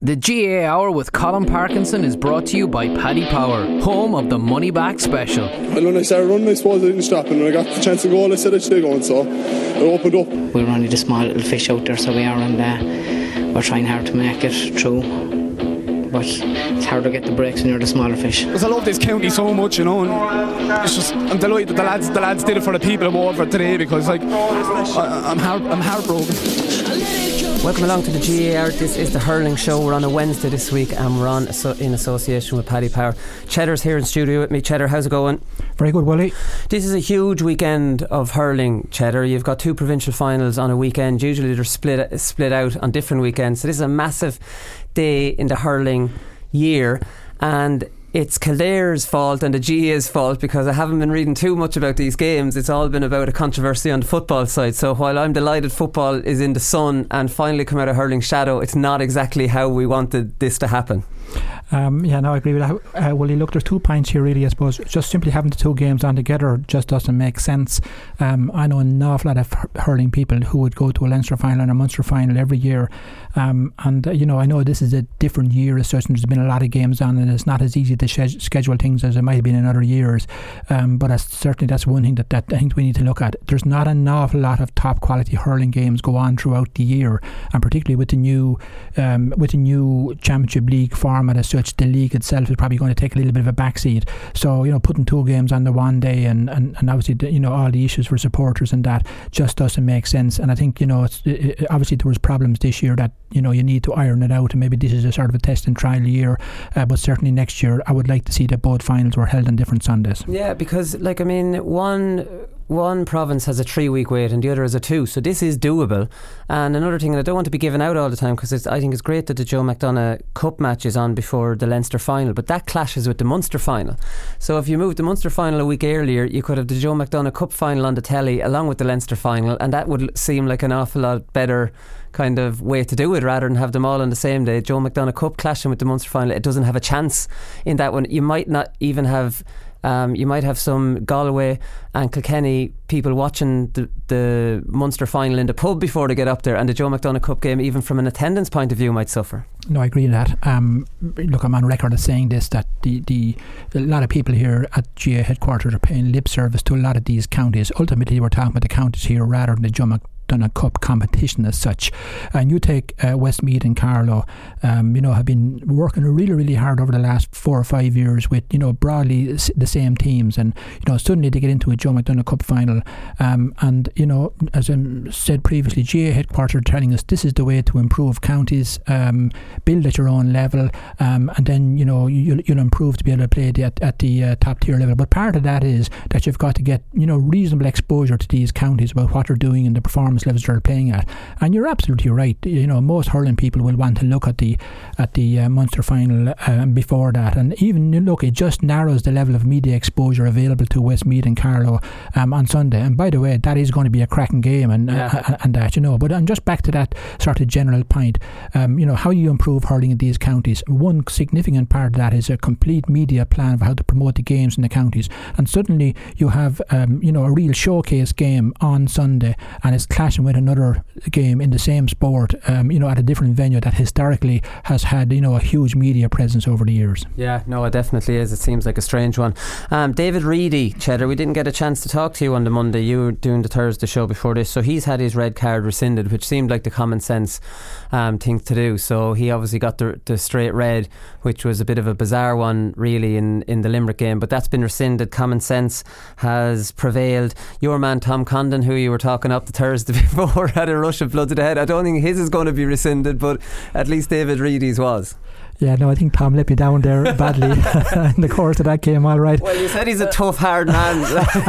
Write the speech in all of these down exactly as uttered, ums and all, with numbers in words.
The G A A Hour with Colin Parkinson is brought to you by Paddy Power, home of the money back special. And when I started running, I suppose I didn't stop, and when I got the chance to go, I said I should go, and so it opened up. We're only the small little fish out there, so we are, and uh, we're trying hard to make it through. But it's hard to get the breaks when you're the smaller fish. Because I love this county so much, you know, and it's just, I'm delighted the lads, the lads did it for the people who over today, because like I, I'm heart, I'm heartbroken. Welcome along to the G A A R. This is the hurling show. We're on a Wednesday this week, and we're on in association with Paddy Power. Cheddar's here in studio with me. Cheddar, how's it going? Very good, Willie. This is a huge weekend of hurling, Cheddar. You've got two provincial finals on a weekend. Usually they're split split out on different weekends. So this is a massive day in the hurling year, and it's Kildare's fault and the G A A's fault, because I haven't been reading too much about these games. It's all been about a controversy on the football side. So while I'm delighted football is in the sun and finally come out of hurling shadow, it's not exactly how we wanted this to happen. Um, yeah, no, I agree with that. Uh, well, you look, there's two points here really, I suppose. Just simply having the two games on together just doesn't make sense. Um, I know an awful lot of hurling people who would go to a Leinster final and a Munster final every year. Um, and, uh, you know, I know this is a different year as such, and there's been a lot of games on, and it's not as easy to sh- schedule things as it might have been in other years. Um, but that's, certainly that's one thing that, that I think we need to look at. There's not an awful lot of top quality hurling games go on throughout the year, and particularly with the new um, with the new Championship League format as such, the league itself is probably going to take a little bit of a backseat. So, you know, putting two games on the one day and, and, and obviously, the, you know, all the issues for supporters and that just doesn't make sense. And I think, you know, it's, it, obviously there was problems this year that, you know, you need to iron it out, and maybe this is a sort of a test and trial year, uh, but certainly next year I would like to see that both finals were held on different Sundays. Yeah, because like I mean one one province has a three week wait and the other has a two, so this is doable. And another thing, and I don't want to be given out all the time, because I think it's great that the Joe McDonagh Cup match is on before the Leinster final, but that clashes with the Munster final. So if you moved the Munster final a week earlier, you could have the Joe McDonagh Cup final on the telly along with the Leinster final, and that would seem like an awful lot better kind of way to do it, rather than have them all on the same day. Joe McDonagh Cup clashing with the Munster final, it doesn't have a chance in that one. You might not even have Um, you might have some Galway and Kilkenny people watching the, the Munster final in the pub before they get up there, and the Joe McDonagh Cup game, even from an attendance point of view, might suffer. No, I agree with that. Um, look, I'm on record as saying this, that the, the a lot of people here at G A A headquarters are paying lip service to a lot of these counties. Ultimately, we're talking about the counties here rather than the Joe McDonagh done a cup competition as such. And you take uh, Westmeath and Carlow, um, you know, have been working really, really hard over the last four or five years with, you know, broadly the same teams, and, you know, suddenly they get into a Joe McDonagh Cup final, um, and, you know, as I said previously, G A A headquarters are telling us this is the way to improve counties, um, build at your own level, um, and then, you know, you'll, you'll improve to be able to play the, at, at the uh, top tier level. But part of that is that you've got to get, you know, reasonable exposure to these counties about what they're doing and the performance levels they're playing at. And you're absolutely right. You know, most hurling people will want to look at the at the uh, Munster final um, before that, and even look, it just narrows the level of media exposure available to Westmeath and Carlow um, on Sunday. And by the way, that is going to be a cracking game, and yeah. uh, and that, you know. But I'm just back to that sort of general point. Um, you know, how you improve hurling in these counties. One significant part of that is a complete media plan of how to promote the games in the counties. And suddenly you have um, you know, a real showcase game on Sunday, and it's clashing with another game in the same sport, um, you know, at a different venue that historically has had, you know, a huge media presence over the years. Yeah, no, it definitely is. It seems like a strange one. Um, David Reedy, Cheddar, we didn't get a chance to talk to you on the Monday. You were doing the Thursday show before this, so he's had his red card rescinded, which seemed like the common sense um, thing to do. So he obviously got the, the straight red, which was a bit of a bizarre one really in, in the Limerick game, but that's been rescinded. Common sense has prevailed. Your man Tom Condon, who you were talking up the Thursday before, had a rush of blood to the head. I don't think his is going to be rescinded, but at least David Reedy's was. Yeah, no, I think Tom let me down there badly in the course of that game, all right. Well, you said he's a tough, hard man.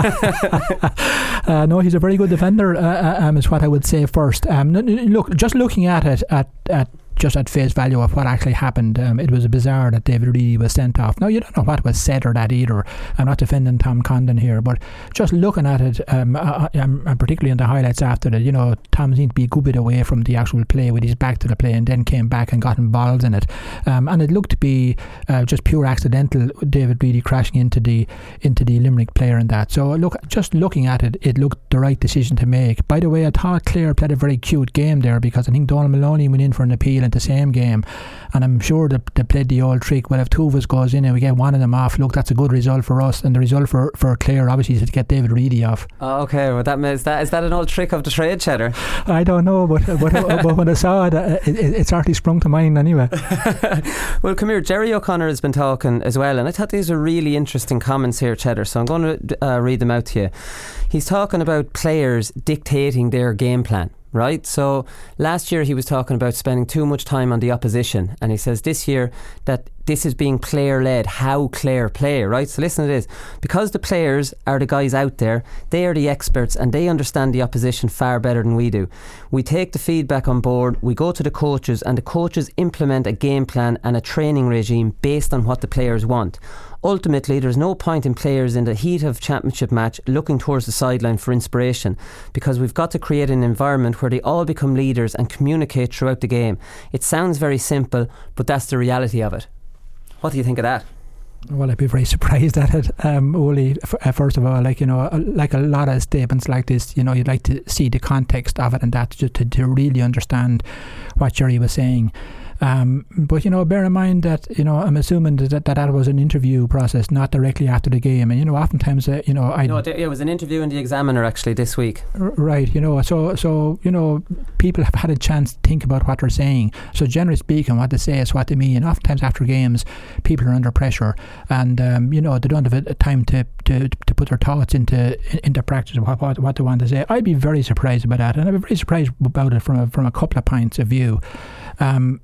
uh, no, he's a very good defender, uh, um, is what I would say first. Um, look, just looking at it at, at just at face value of what actually happened, um, it was bizarre that David Reedy was sent off. Now, you don't know what was said or that either. I'm not defending Tom Condon here, but just looking at it, um, I, I'm, I'm particularly in the highlights after that, you know, Tom seemed to be a good bit away from the actual play with his back to the play, and then came back and got involved in it. Um, and it looked to be uh, just pure accidental, David Reedy crashing into the into the Limerick player and that. So look, just looking at it, it looked the right decision to make. By the way, I thought Clare played a very cute game there, because I think Donald Maloney went in for an appeal Zealand the same game, and I'm sure that they played the old trick. Well, if two of us goes in and we get one of them off, look, that's a good result for us, and the result for, for Clare obviously is to get David Reedy off. Oh, okay, well, that is that is that an old trick of the trade, Cheddar? I don't know, but but, but when I saw it, it, it, it certainly sprung to mind anyway. Well, come here, Jerry O'Connor has been talking as well, and I thought these are really interesting comments here, Cheddar, so I'm going to uh, read them out to you. He's talking about players dictating their game plan, right? So last year he was talking about spending too much time on the opposition, and he says this year that this is being player led, how Clare play, right? So listen to this. Because the players are the guys out there, they are the experts and they understand the opposition far better than we do. We take the feedback on board, we go to the coaches, and the coaches implement a game plan and a training regime based on what the players want. Ultimately, there's no point in players in the heat of championship match looking towards the sideline for inspiration, because we've got to create an environment where they all become leaders and communicate throughout the game. It sounds very simple, but that's the reality of it. What do you think of that? Well, I'd be very surprised at it, um, Oli. F- first of all, like, you know, like a lot of statements like this, you know, you'd like to see the context of it and that to, to, to really understand what Jerry was saying. Um, but, you know, bear in mind that, you know, I'm assuming that that, that was an interview process, not directly after the game. And, you know, oftentimes, uh, you know, I... No, it was an interview in the Examiner, actually, this week. R- right, you know, so, so, you know, people have had a chance to think about what they're saying. So, generally speaking, what they say is what they mean. And oftentimes after games, people are under pressure. And, um, you know, they don't have a time to, to, to put their thoughts into into practice of what, what, what they want to say. I'd be very surprised about that. And I'd be very surprised about it from a, from a couple of points of view. Um...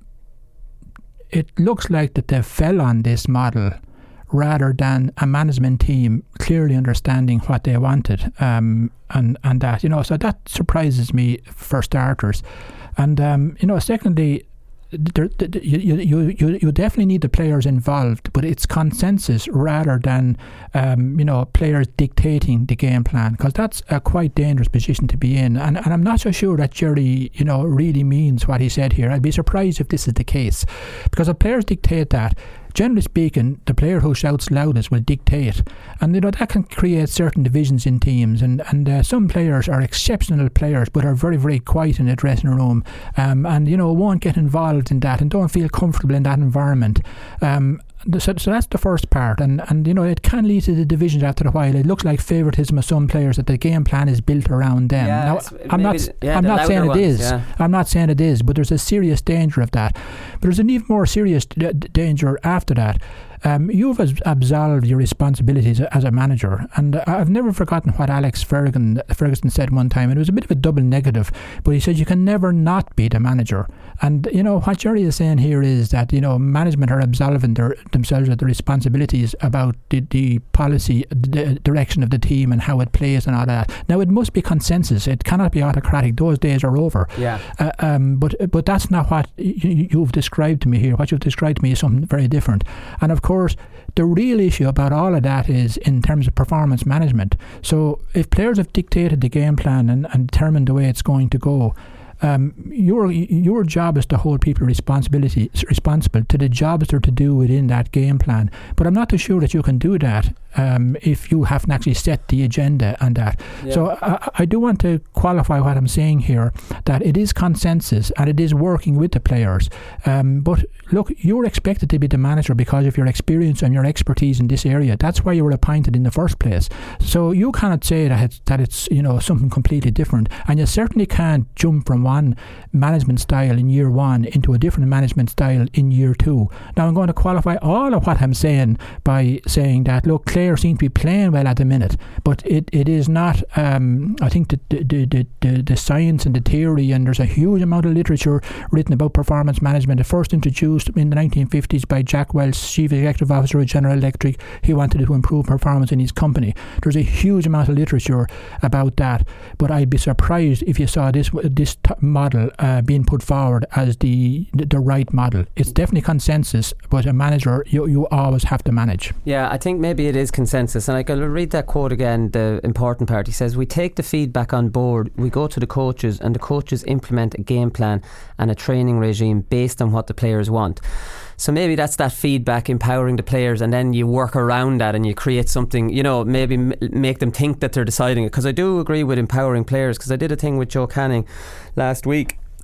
It looks like that they fell on this model rather than a management team clearly understanding what they wanted, um, and and that, you know, so that surprises me for starters. And um, you know, secondly, there, there, you, you you you definitely need the players involved, but it's consensus rather than um, you know, players dictating the game plan, because that's a quite dangerous position to be in. And, and I'm not so sure that Jerry, you know, really means what he said here. I'd be surprised if this is the case, because if players dictate that, generally speaking, the player who shouts loudest will dictate, and you know, that can create certain divisions in teams. And and uh, some players are exceptional players, but are very very quiet in the dressing room, um, and you know, won't get involved in that and don't feel comfortable in that environment. Um, So, so that's the first part, and, and you know, it can lead to the divisions after a while. It looks like favouritism of some players, that the game plan is built around them. Yeah, now, I'm not, yeah, I'm not saying it ones, is. Yeah. I'm not saying it is, but there's a serious danger of that. But there's an even more serious d- danger after that. Um, you've absolved your responsibilities as a manager, and I've never forgotten what Alex Ferguson, Ferguson said one time, and it was a bit of a double negative, but he said you can never not be the manager. And you know, what Jerry is saying here is that, you know, management are absolving their, themselves of the responsibilities about the, the policy, the direction of the team and how it plays and all that. Now, it must be consensus. It cannot be autocratic. Those days are over. Yeah. Uh, um, but but that's not what you, you've described to me here. What you've described to me is something very different. And of course, the real issue about all of that is in terms of performance management. So if players have dictated the game plan and, and determined the way it's going to go, Um, your your job is to hold people responsibility responsible to the jobs they're to do within that game plan. But I'm not too sure that you can do that um, if you haven't actually set the agenda and that. Yeah. So I, I do want to qualify what I'm saying here, that it is consensus and it is working with the players. Um, but look, you're expected to be the manager because of your experience and your expertise in this area. That's why you were appointed in the first place. So you cannot say that it's, that it's, you know, something completely different, and you certainly can't jump from one management style in year one into a different management style in year two. Now I'm going to qualify all of what I'm saying by saying that, look, Clare seem to be playing well at the minute, but it, it is not, um, I think the the, the, the the science and the theory, and there's a huge amount of literature written about performance management. It first introduced in the nineteen fifties by Jack Welch, Chief Executive Officer of General Electric. He wanted to improve performance in his company. There's a huge amount of literature about that, but I'd be surprised if you saw this this t- model uh, being put forward as the, the the right model. It's definitely consensus, but a manager, you you always have to manage. Yeah, I think maybe it is consensus, and I'll read that quote again, the important part. He says, we take the feedback on board, we go to the coaches, and the coaches implement a game plan and a training regime based on what the players want. So maybe that's that feedback, empowering the players, and then you work around that and you create something, you know, maybe m- make them think that they're deciding it. Because I do agree with empowering players, because I did a thing with Joe Canning last week,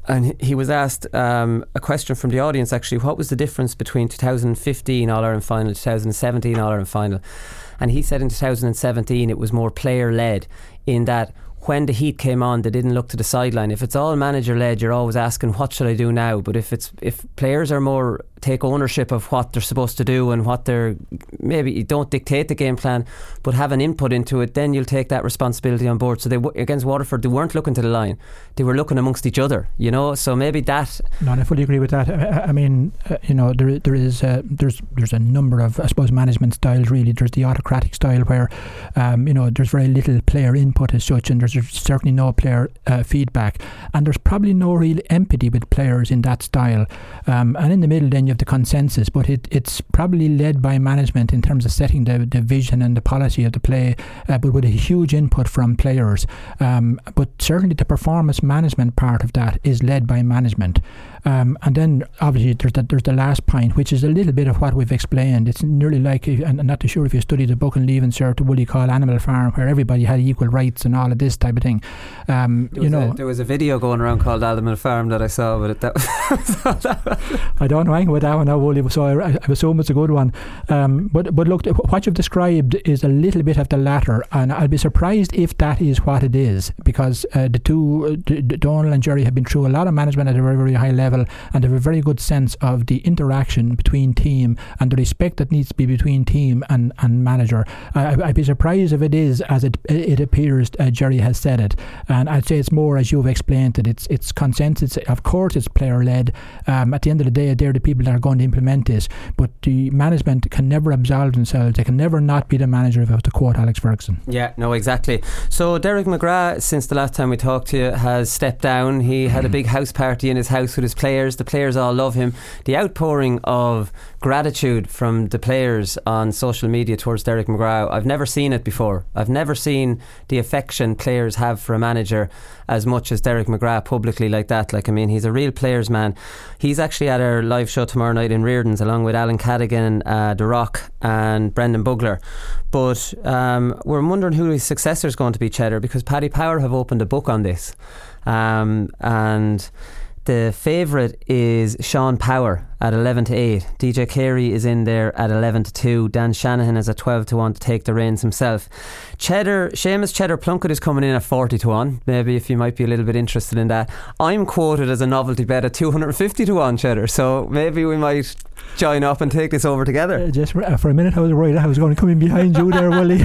and he was asked um, a question from the audience actually, what was the difference between two thousand fifteen All-Ireland final and two thousand seventeen All-Ireland final? And he said in two thousand seventeen it was more player led, in that when the heat came on, they didn't look to the sideline. If it's all manager led, you're always asking, what should I do now? But if it's if players are more take ownership of what they're supposed to do and what they're, maybe you don't dictate the game plan, but have an input into it, then you'll take that responsibility on board. So they against Waterford, they weren't looking to the line, they were looking amongst each other, you know. So maybe that. No, I fully agree with that. I, I mean, uh, you know, there there is uh, there's there's a number of, I suppose, management styles. Really, there's the autocratic style where, um, you know, there's very little player input as such, and there's certainly no player uh, feedback, and there's probably no real empathy with players in that style. Um, and in the middle, then you have the consensus, but it, it's probably led by management in terms of setting the, the vision and the policy of the play, uh, but with a huge input from players. Um, but certainly the performance management part of that is led by management. Um, and then obviously there's the, there's the last point, which is a little bit of what we've explained. It's nearly like, and I'm not too sure if you studied the book and leave insert to Woolly Call Animal Farm, where everybody had equal rights and all of this type of thing. Um, you know, a, there was a video going around called Animal Farm that I saw, but it, that, I don't know anything about that one now, Woolly, so I, I assume it's a good one. Um, but but look, what you've described is a little bit of the latter, and I'll be surprised if that is what it is, because uh, the two, uh, D- D- Donal and Jerry, have been through a lot of management at a very, very high level, and have a very good sense of the interaction between team and the respect that needs to be between team and, and manager. I, I'd be surprised if it is as it it appears uh, Jerry has said it, and I'd say it's more as you've explained it. It's it's consensus. Of course, it's player led. Um, at the end of the day, they're the people that are going to implement this, but the management can never absolve themselves. They can never not be the manager, if I was to quote Alex Ferguson. Yeah, no, exactly. So Derek McGrath, since the last time we talked to you, has stepped down. He had a big house party in his house with his players. The players all love him. The outpouring of gratitude from the players on social media towards Derek McGrath, I've never seen it before. I've never seen the affection players have for a manager as much as Derek McGrath publicly like that. Like, I mean, he's a real players man. He's actually at our live show tomorrow night in Reardon's, along with Alan Cadigan, uh, The Rock and Brendan Bugler. But um, we're wondering who his successor is going to be, Cheddar, because Paddy Power have opened a book on this, um, and the favourite is Sean Power at eleven to eight. D J Carey is in there at eleven to two. Dan Shanahan is at twelve to one to take the reins himself. Cheddar, Seamus Cheddar Plunkett is coming in at forty to one. Maybe if you might be a little bit interested in that. I'm quoted as a novelty bet at two hundred fifty to one, Cheddar. So maybe we might join up and take this over together. Uh, just for, uh, for a minute I was worried I was going to come in behind you there, Willie.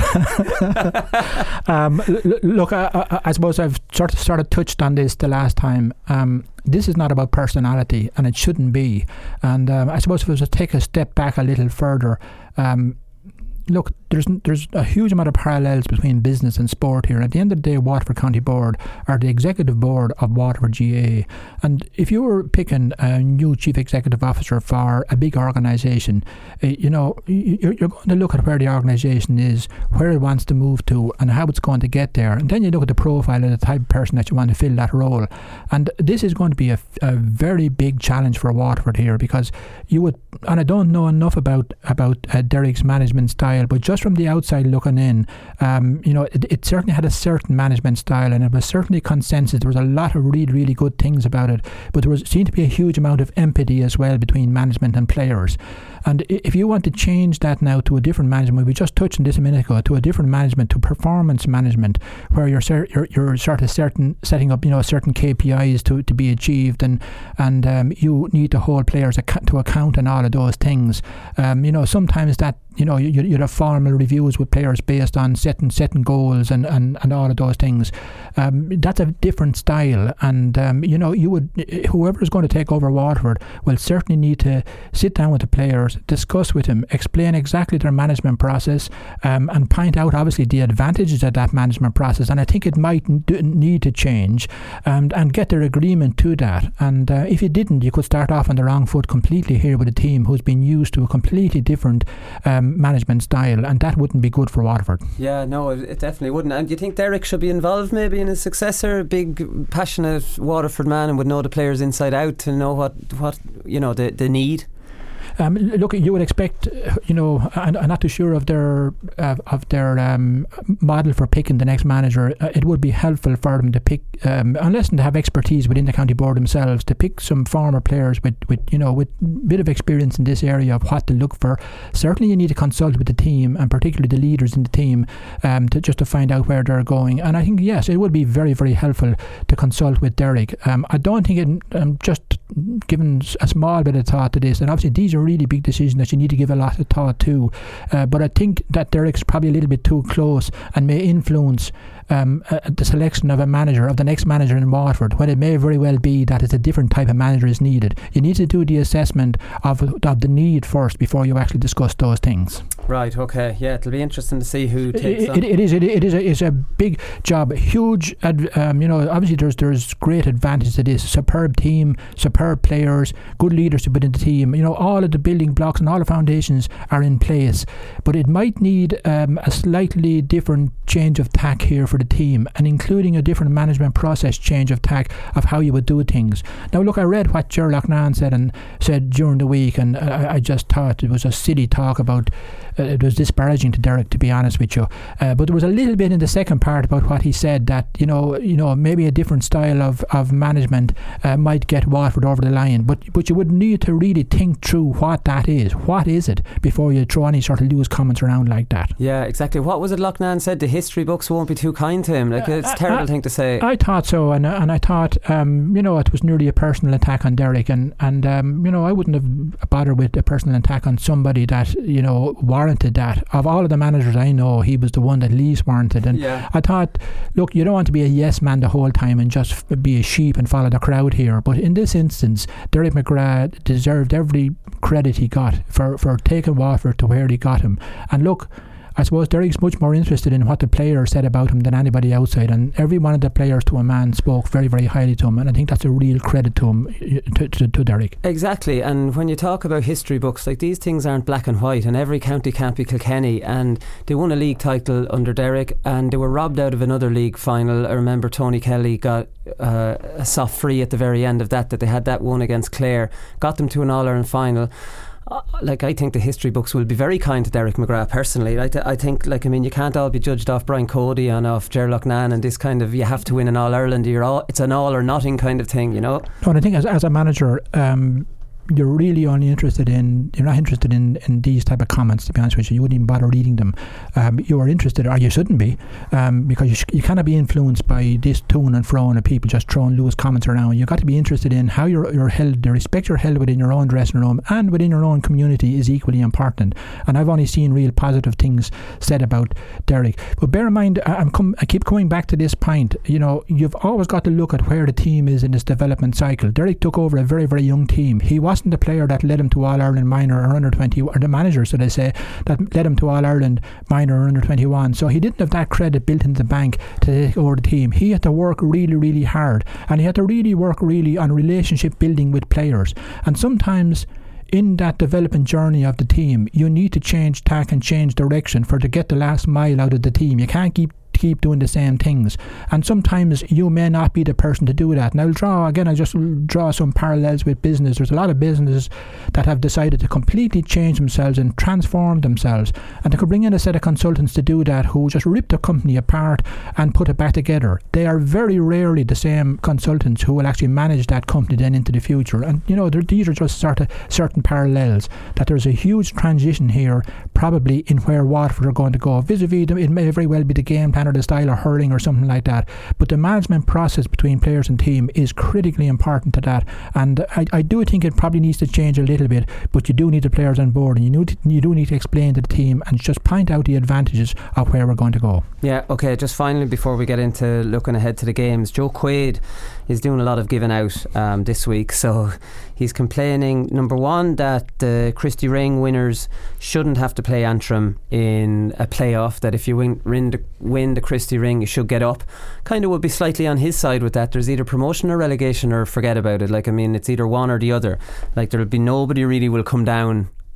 um, l- look, I, I, I suppose I've sort of, sort of touched on this the last time. Um, this is not about personality, and it shouldn't be. And um, I suppose if I was to take a step back a little further, um, look, there's there's a huge amount of parallels between business and sport here. At the end of the day, Waterford County Board are the executive board of Waterford G A, and if you were picking a new chief executive officer for a big organisation, uh, you know, you're, you're going to look at where the organisation is, where it wants to move to, and how it's going to get there, and then you look at the profile of the type of person that you want to fill that role. And this is going to be a, a very big challenge for Waterford here, because you would, and I don't know enough about about uh, Derek's management style, but just from the outside looking in, um, you know, it, it certainly had a certain management style, and it was certainly consensus. There was a lot of really, really good things about it, but there was seemed to be a huge amount of empathy as well between management and players. And if you want to change that now to a different management, we just touched on this a minute ago, to a different management, to performance management, where you're you're, you're sort of certain setting up, you know, certain K P Is to, to be achieved, and and um, you need to hold players ac- to account and all of those things. Um, you know, sometimes that, you know, you, you'd have formal reviews with players based on setting setting goals and, and, and all of those things. Um, that's a different style, and um, you know, you would, whoever is going to take over Waterford will certainly need to sit down with the players, discuss with them, explain exactly their management process, um, and point out obviously the advantages of that management process. And I think it might d- need to change, and and get their agreement to that. And uh, if you didn't, you could start off on the wrong foot completely here with a team who's been used to a completely different um, management style, and that wouldn't be good for Waterford. Yeah, no, it, it definitely wouldn't. And do you think Derek should be involved maybe in his successor? Big, passionate Waterford man, and would know the players inside out to know what, what you know, the, the need? Um, look, you would expect, you know, I'm, I'm not too sure of their uh, of their um, model for picking the next manager. Uh, it would be helpful for them to pick, um, unless they have expertise within the county board themselves, to pick some former players with, with you know, with a bit of experience in this area of what to look for. Certainly, you need to consult with the team, and particularly the leaders in the team, um, to just to find out where they're going. And I think yes, it would be very, very helpful to consult with Derek. Um, I don't think it. Um, just given a small bit of thought to this, and obviously these are really big decisions that you need to give a lot of thought to, uh, but I think that Derek's probably a little bit too close and may influence um, uh, the selection of a manager, of the next manager in Waterford, when it may very well be that it's a different type of manager is needed. You need to do the assessment of, of the need first before you actually discuss those things. Right, okay, yeah, it'll be interesting to see who takes it, on. It, it is, it, it is a, it's a big job, a huge, ad, um, you know, obviously there's there's great advantage to this. Superb team, superb players, good leadership within the team. You know, all of the building blocks and all the foundations are in place, but it might need um, a slightly different change of tack here for the team, and including a different management process change of tack of how you would do things. Now, look, I read what Ger Loughnane said and said during the week, and I, I just thought it was a silly talk about. Uh, it was disparaging to Derek, to be honest with you. Uh, but there was a little bit in the second part about what he said that you know, you know, maybe a different style of of management uh, might get Waterford over the line. But but you would need to really think through what that is. What is it before you throw any sort of loose comments around like that? Yeah, exactly. What was it Loughnane said? The history books won't be too kind to him. Like it's a terrible uh, thing to say. I thought so, and and I thought um, you know, it was nearly a personal attack on Derek, and and um, you know, I wouldn't have bothered with a personal attack on somebody that you know warranted that. Of all of the managers I know, he was the one that least warranted. And yeah. I thought, look, you don't want to be a yes man the whole time and just be a sheep and follow the crowd here. But in this instance, Derek McGrath deserved every credit he got for, for taking Waterford to where he got him. And look, I suppose Derek's much more interested in what the players said about him than anybody outside, and every one of the players to a man spoke very, very highly to him, and I think that's a real credit to him, to, to, to Derek. Exactly, and when you talk about history books, like these things aren't black and white, and every county can't be Kilkenny, and they won a league title under Derek, and they were robbed out of another league final. I remember Tony Kelly got uh, a soft free at the very end of that, that they had that one against Clare, got them to an All-Ireland final. Uh, like I think the history books will be very kind to Derek McGrath personally. I, th- I think like I mean you can't all be judged off Brian Cody and off Ger Loughnane and this kind of you have to win an All Ireland. You're all it's an all or nothing kind of thing, you know. No, and I think as as a manager, um, you're really only interested in you're not interested in, in these type of comments, to be honest with you. You wouldn't even bother reading them. Um, you are interested, or you shouldn't be, um, because you, sh- you cannot be influenced by this to and fro of people just throwing loose comments around. You've got to be interested in how you're, you're held. The respect you're held within your own dressing room and within your own community is equally important. And I've only seen real positive things said about Derek. But bear in mind, I, I'm com- I keep coming back to this point. You know, you've always got to look at where the team is in its development cycle. Derek took over a very, very young team. He wasn't the player that led him to All-Ireland minor or under twenty, or the manager, so they say, that led him to All-Ireland minor or under twenty-one. So he didn't have that credit built into the bank to take over the team. He had to work really, really hard, and he had to really work really on relationship building with players. And sometimes in that development journey of the team, you need to change tack and change direction for to get the last mile out of the team. You can't keep keep doing the same things, and sometimes you may not be the person to do that. And I'll draw again I'll just draw some parallels with business. There's a lot of businesses that have decided to completely change themselves and transform themselves, and they could bring in a set of consultants to do that who just rip the company apart and put it back together. They are very rarely the same consultants who will actually manage that company then into the future. And you know, these are just sort of certain parallels, that there's a huge transition here probably in where Waterford are going to go. Vis-a-vis them, it may very well be the game plan or the style of hurling or something like that, but the management process between players and team is critically important to that. And I, I do think it probably needs to change a little bit, but you do need the players on board, and you, need to, you do need to explain to the team and just point out the advantages of where we're going to go. Yeah, okay, just finally before we get into looking ahead to the games, Joe Quaid is doing a lot of giving out um, this week. So he's complaining, number one, that the Christy Ring winners shouldn't have to play Antrim in a playoff, that if you win, win, the, win the Christy Ring you should get up. Kind of would be slightly on his side with that. There's either promotion or relegation, or forget about it. Like I mean, it's either one or the other. Like there'll be nobody really will come down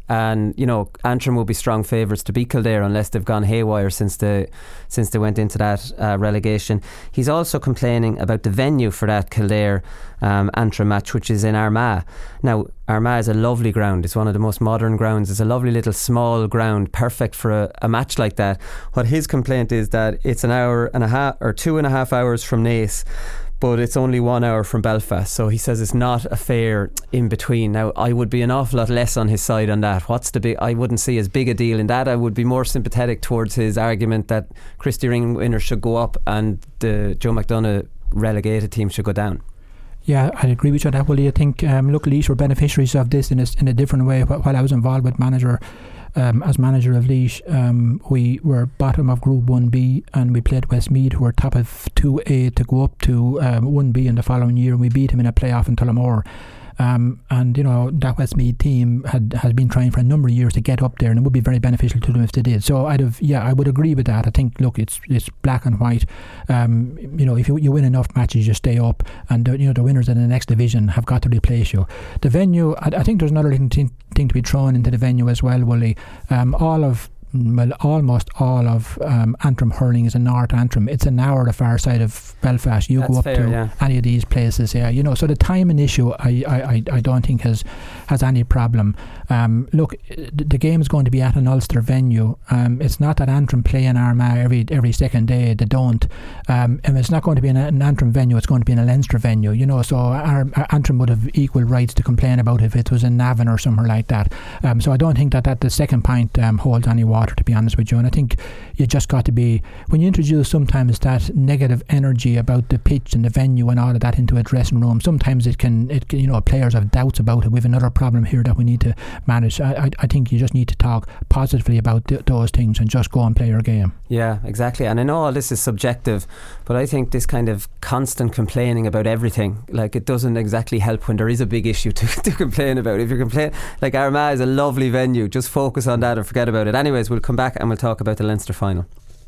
And you know, Antrim will be strong favourites to beat Kildare unless they've gone haywire since the since they went into that uh, relegation. He's also complaining about the venue for that Kildare um, Antrim match, which is in Armagh. Now, Armagh is a lovely ground. It's one of the most modern grounds. It's a lovely little small ground, perfect for a, a match like that. What his complaint is that it's an hour and a half or two and a half hours from Naas, but it's only one hour from Belfast. So he says it's not a fair in between. Now, I would be an awful lot less on his side on that. What's the big? I wouldn't see as big a deal in that. I would be more sympathetic towards his argument that Christy Ring winners should go up and the Joe McDonagh relegated team should go down. Yeah, I agree with you on that, Willie. I think, um, look, Laois were beneficiaries of this in a, in a different way. While I was involved with manager, um, as manager of Laois, um, we were bottom of Group one B and we played Westmeath, who were top of two A, to go up to um, one B in the following year, and we beat him in a playoff in Tullamore. Um, and you know, that Westmeath team had has been trying for a number of years to get up there, and it would be very beneficial to them if they did. So I'd have, yeah, I would agree with that. I think, look, it's it's black and white. Um, you know, if you, you win enough matches, you stay up, and the, you know, the winners in the next division have got to replace you. The venue, I, I think there's another thing, thing to be thrown into the venue as well, Willie. Um, all of Well, almost all of um, Antrim hurling is in North Antrim. It's an hour the far side of Belfast. You That's go up fair, to yeah. any of these places, yeah. You know, so the timing issue, I, I, I don't think has has any problem. Um, look, the, the game is going to be at an Ulster venue. Um, it's not that Antrim play in Armagh every every second day. They don't. Um, and it's not going to be in an Antrim venue. It's going to be in a Leinster venue. You know, so our, our Antrim would have equal rights to complain about it if it was in Navan or somewhere like that. Um, so I don't think that, that the second point um, holds any water, to be honest with you. And I think you just got to be, when you introduce sometimes that negative energy about the pitch and the venue and all of that into a dressing room, sometimes it can, it can, you know, players have doubts about it. We have another problem here that we need to manage. I, I, I think you just need to talk positively about th- those things and just go and play your game. Yeah, exactly. And I know all this is subjective, but I think this kind of constant complaining about everything, like, it doesn't exactly help when there is a big issue to, to complain about. If you're complaining, like, Armagh is a lovely venue, just focus on that and forget about it. Anyways, we'll come back and we'll talk about the Leinster final.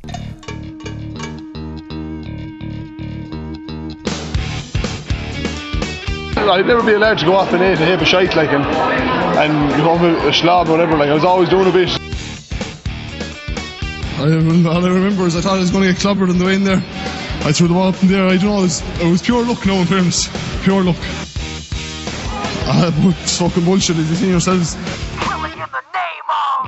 I'd never be allowed to go off and eat a heap of shite, like, and, and you know, a slob or whatever. Like, I was always doing a bit. I, all I remember is I thought I was going to get clobbered on the way in there. I threw the ball up in there. I don't know, it was, it was pure luck now, in fairness. Pure luck. Ah, uh, it's fucking bullshit, as you see yourselves. Killing in the name of...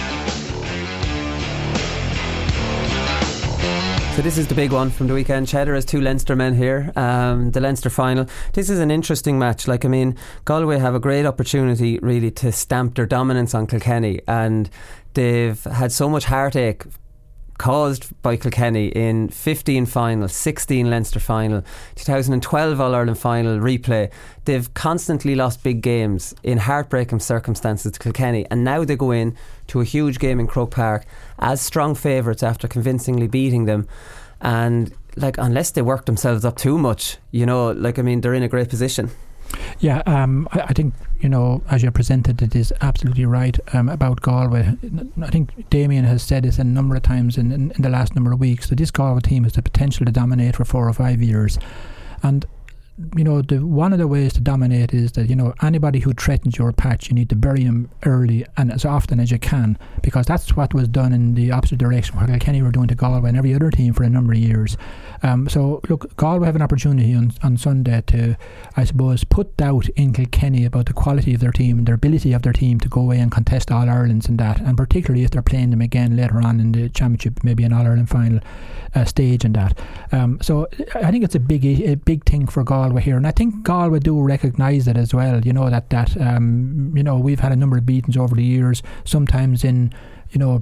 So this is the big one from the weekend. Cheddar has two Leinster men here, um, the Leinster final. This is an interesting match. Like, I mean, Galway have a great opportunity really to stamp their dominance on Kilkenny, and they've had so much heartache caused by Kilkenny in fifteen finals, sixteen Leinster final, two thousand twelve All-Ireland final replay. They've constantly lost big games in heartbreaking circumstances to Kilkenny, and now they go in to a huge game in Croke Park as strong favourites after convincingly beating them. And like, unless they work themselves up too much, you know, like, I mean, they're in a great position. Yeah, um, I, I think, you know, as you presented, it is absolutely right um, about Galway. I think Damien has said this a number of times in, in, in the last number of weeks, that this Galway team has the potential to dominate for four or five years. And you know, the one of the ways to dominate is that, you know, anybody who threatens your patch, you need to bury him early and as often as you can, because that's what was done in the opposite direction, what Kilkenny were doing to Galway and every other team for a number of years. Um, so look, Galway have an opportunity on, on Sunday to, I suppose, put doubt in Kilkenny about the quality of their team and their ability of their team to go away and contest All-Irelands and that, and particularly if they're playing them again later on in the championship, maybe an All-Ireland final uh, stage and that. Um, so I think it's a big a big thing for Galway here, and I think Galway do recognise it as well. You know that that um, you know, we've had a number of beatings over the years, sometimes in, you know,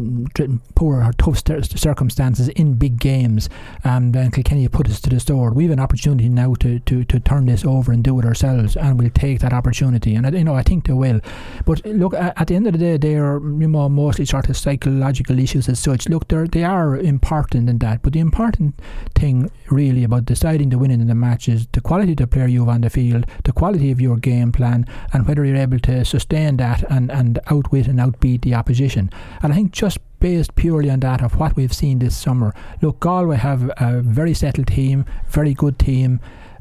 poor or tough circumstances in big games, and then Kilkenny put us to the sword. We have an opportunity now to, to, to turn this over and do it ourselves, and we'll take that opportunity, and you know, I think they will. But look, at the end of the day, they are, you know, mostly sort of psychological issues as such. Look, they they are important in that, but the important thing really about deciding the winning in the match is the quality of the player you have on the field, the quality of your game plan, and whether you're able to sustain that and, and outwit and outbeat the opposition. And I think just based purely on that, of what we've seen this summer, look, Galway have a very settled team, very good team.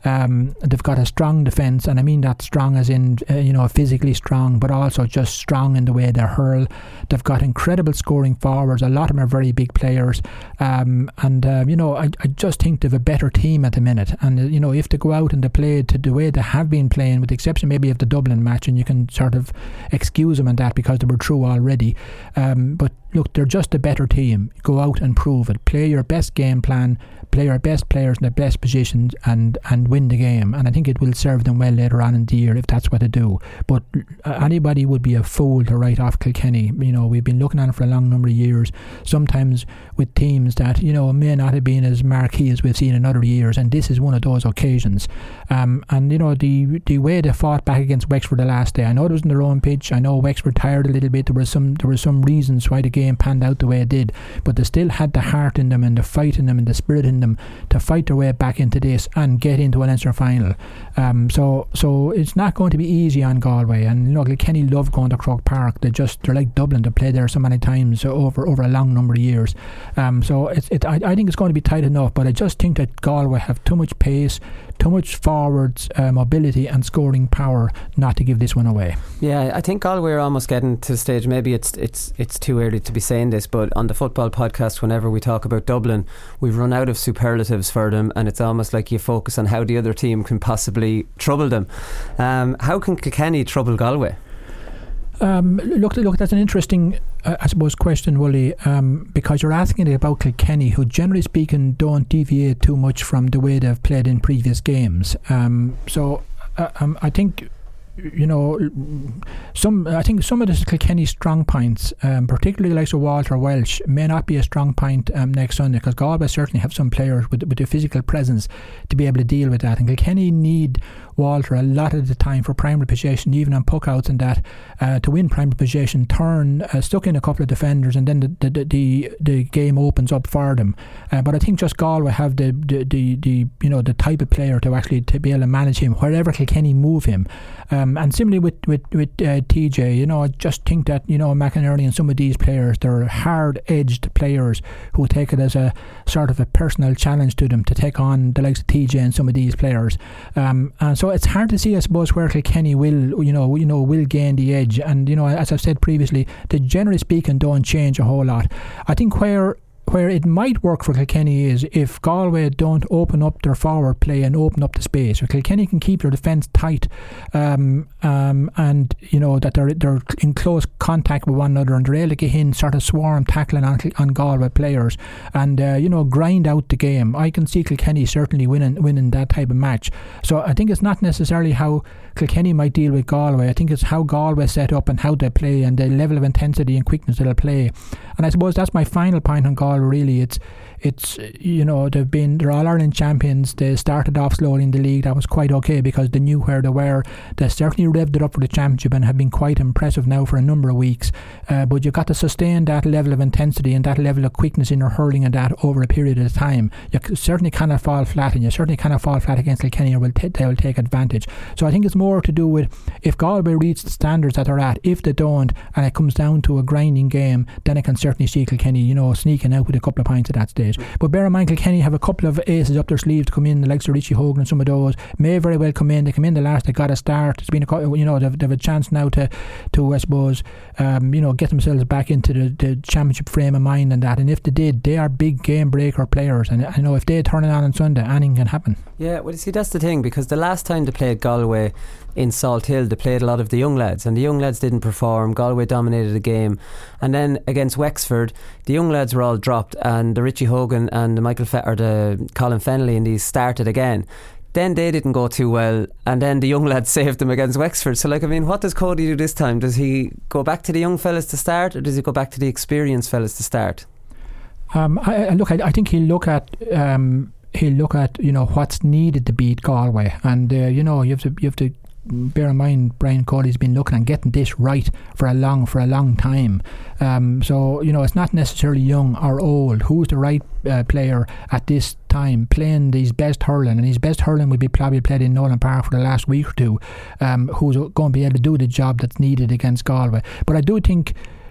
Um, they've got a strong defence, and I mean that strong as in uh, you know physically strong, but also just strong in the way they hurl. They've got incredible scoring forwards. A lot of them are very big players, um, and uh, you know I, I just think they've a better team at the minute. And uh, you know if they go out and they play to the way they have been playing, with the exception maybe of the Dublin match, and you can sort of excuse them on that because they were through already. Um, but look, they're just a better team. Go out and prove it. Play your best game plan. Play your best players in the best positions, and, and win the game. And I think it will serve them well later on in the year if that's what they do. But uh, anybody would be a fool to write off Kilkenny. You know, we've been looking at it for a long number of years. Sometimes with teams that you know may not have been as marquee as we've seen in other years, and this is one of those occasions. Um, and you know the the way they fought back against Wexford the last day. I know it was in their own pitch. I know Wexford tired a little bit. There were some there were some reasons why the game panned out the way it did, but they still had the heart in them and the fight in them and the spirit in them to fight their way back into this and get into an Leinster final. Um, so so it's not going to be easy on Galway. And you know Kilkenny love going to Croke Park. They just they're like Dublin. They play there so many times over over a long number of years. Um, so it's it. I, I think it's going to be tight enough. But I just think that Galway have too much pace, too much forwards uh, mobility and scoring power not to give this one away. Yeah, I think Galway are almost getting to the stage. Maybe it's it's it's too early to be saying this, but on the football podcast, whenever we talk about Dublin, we've run out of superlatives for them, and it's almost like you focus on how the other team can possibly trouble them. Um, how can Kilkenny trouble Galway? Um, look, look, that's an interesting, uh, I suppose, question, Wooly, um, because you're asking it about Kilkenny, who generally speaking don't deviate too much from the way they've played in previous games. Um, so uh, um, I think, you know, some I think some of the Kilkenny strong points, um, particularly like Sir Walter Welsh, may not be a strong point um, next Sunday, because Galway certainly have some players with with the physical presence to be able to deal with that, and Kilkenny need Walter a lot of the time for primary possession, even on puckouts and that, uh, to win primary possession, turn, uh, stuck in a couple of defenders, and then the the, the, the game opens up for them. Uh, but I think just Galway have the, the, the, the you know the type of player to actually to be able to manage him wherever Kilkenny move him. Um, and similarly with with with uh, T J, you know, I just think that you know McInerney and some of these players, they're hard-edged players who take it as a sort of a personal challenge to them to take on the likes of T J and some of these players. Um, and so it's hard to see, I suppose, where Kilkenny will, you know, you know, will gain the edge. And you know, as I've said previously, they generally speaking don't change a whole lot. I think where where it might work for Kilkenny is if Galway don't open up their forward play and open up the space. If Kilkenny can keep their defence tight, um, um, and you know that they're they're in close contact with one another, and they're able to get in sort of swarm tackling on, on Galway players, and uh, you know grind out the game. I can see Kilkenny certainly winning winning that type of match. So I think it's not necessarily how Kilkenny might deal with Galway. I think it's how Galway set up and how they play and the level of intensity and quickness that they'll play. And I suppose that's my final point on Galway. Really, it's it's you know they've been they're All-Ireland champions. They started off slowly in the league. That was quite okay because they knew where they were. They certainly revved it up for the championship and have been quite impressive now for a number of weeks. Uh, but you've got to sustain that level of intensity and that level of quickness in your hurling and that over a period of time. You certainly cannot fall flat, and you certainly cannot fall flat against Kilkenny, or will t- they will take advantage. So I think it's more to do with if Galway reach the standards that they're at. If they don't, and it comes down to a grinding game, then I can certainly see Kilkenny, you know, sneaking out with a couple of points at that stage. But bear in mind, Kilkenny have a couple of aces up their sleeve to come in, the likes of Richie Hogan and some of those may very well come in. They come in the last, they got a start. It's been a, you know, they've, they've a chance now to, to I suppose, um, you know, get themselves back into the, the championship frame of mind and that. And if they did, they are big game breaker players. And I know if they turn it on on Sunday, anything can happen. Yeah, well, you see, that's the thing, because the last time they played Galway in Salt Hill, they played a lot of the young lads, and the young lads didn't perform. Galway dominated the game, and then against Wexford, the young lads were all dropped, and the Richie Hogan and the Michael Fe- or the Colin Fennelly and these started again. Then they didn't go too well, and then the young lads saved them against Wexford. So, like, I mean, what does Cody do this time? Does he go back to the young fellas to start, or does he go back to the experienced fellas to start? Um, I, I look, I, I think he'll look at. Um, he'll look at you know what's needed to beat Galway, and uh, you know you have to you have to bear in mind Brian Cody has been looking and getting this right for a long for a long time. Um, so you know it's not necessarily young or old. Who's the right uh, player at this time playing his best hurling, and his best hurling would be probably played in Nolan Park for the last week or two. Um, who's going to be able to do the job that's needed against Galway? But I do think.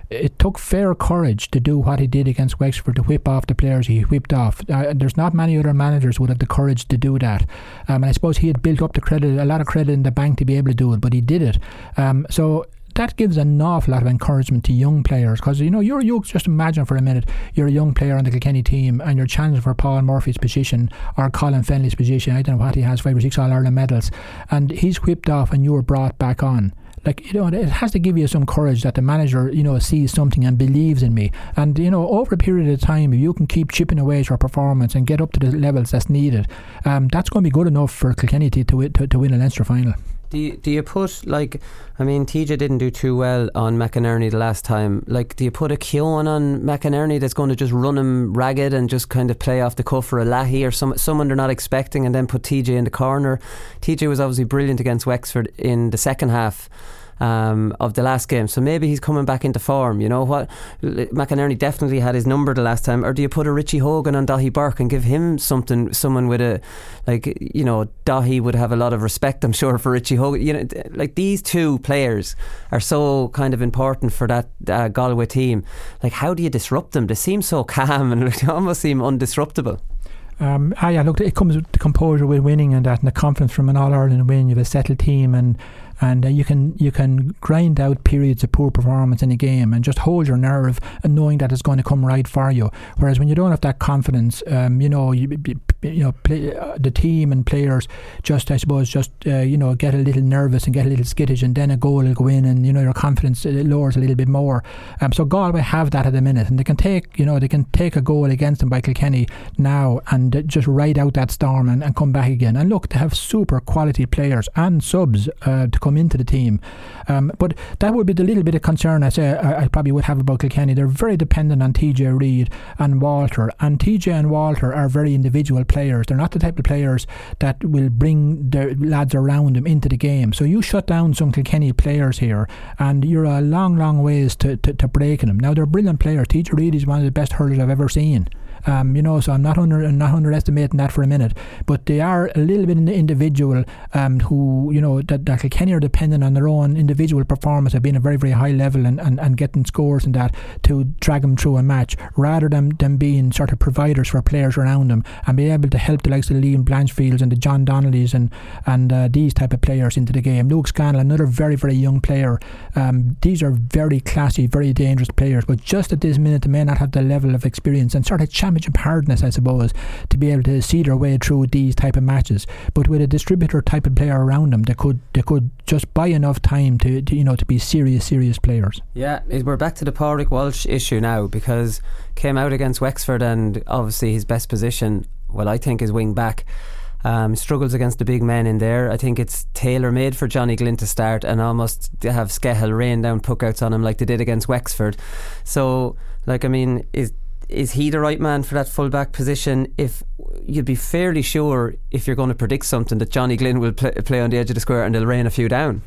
it took fair courage to do what he did against Wexford, to whip off the players he whipped off. Uh, there's not many other managers would have the courage to do that. Um, and I suppose he had built up the credit, a lot of credit in the bank to be able to do it, but he did it. Um, so that gives an awful lot of encouragement to young players, because you know you're you just imagine for a minute you're a young player on the Kilkenny team and you're challenging for Paul Murphy's position or Colin Fennelly's position. I don't know what he has, five or six All-Ireland medals, and he's whipped off and you were brought back on. Like, you know, it has to give you some courage that the manager, you know, sees something and believes in me. And, you know, over a period of time, if you can keep chipping away at your performance and get up to the levels that's needed, um, that's going to be good enough for Kilkenny to, to, to, to win a Leinster final. Do you, do you put, like, I mean, T J didn't do too well on McInerney the last time. Like, do you put a Keown on McInerney that's going to just run him ragged and just kind of play off the cuff for a Lahey or some, someone they're not expecting, and then put T J in the corner? T J was obviously brilliant against Wexford in the second half Um, of the last game, so maybe he's coming back into form. You know what, McInerney definitely had his number the last time. Or do you put a Richie Hogan on Dahi Burke and give him something, someone with a, like, you know, Dahi would have a lot of respect, I'm sure, for Richie Hogan. You know, like, these two players are so kind of important for that uh, Galway team. Like, how do you disrupt them? They seem so calm and they almost seem undisruptible. Um, ah yeah, look, it comes with the composure with winning and that, and the confidence from an All-Ireland win. You have a settled team, and and uh, you can you can grind out periods of poor performance in a game and just hold your nerve and knowing that it's going to come right for you. Whereas when you don't have that confidence, um, you know, you, you know, play, uh, the team and players just, I suppose, just uh, you know, get a little nervous and get a little skittish, and then a goal will go in, and you know, your confidence lowers a little bit more. Um, so Galway have that at the minute, and they can take, you know, they can take a goal against them by Kilkenny now and just ride out that storm and, and come back again. And look, they have super quality players and subs uh, to come into the team, um, but that would be the little bit of concern I say I, I probably would have about Kilkenny. They're very dependent on T J Reid and Walter, and T J and Walter are very individual players. They're not the type of players that will bring their lads around them into the game. So you shut down some Kilkenny players here and you're a long long ways to, to, to breaking them. Now, they're brilliant players. T J Reid is one of the best hurlers I've ever seen. Um, you know, so I'm not under not underestimating that for a minute, but they are a little bit individual, um, who, you know, that, that Kilkenny are dependent on their own individual performance of being a very, very high level and, and, and getting scores and that to drag them through a match, rather than them being sort of providers for players around them and be able to help the likes of the Liam Blanchfields and the John Donnellys and and uh, these type of players into the game. Luke Scannell, another very, very young player. Um, these are very classy, very dangerous players, but just at this minute they may not have the level of experience and sort of championship hardness, I suppose, to be able to see their way through these type of matches. But with a distributor type of player around them, they could they could just buy enough time to, to you know to be serious serious players. Yeah, we're back to the Pádraig Walsh issue now, because came out against Wexford and obviously his best position, well, I think, is wing back. Um, struggles against the big men in there. I think it's tailor made for Johnny Glynn to start and almost have Skehill rain down puckouts on him like they did against Wexford. So, like, I mean, is Is he the right man for that full-back position? If you'd be fairly sure, if you're going to predict something, that Johnny Glynn will play, play on the edge of the square and they'll rain a few down.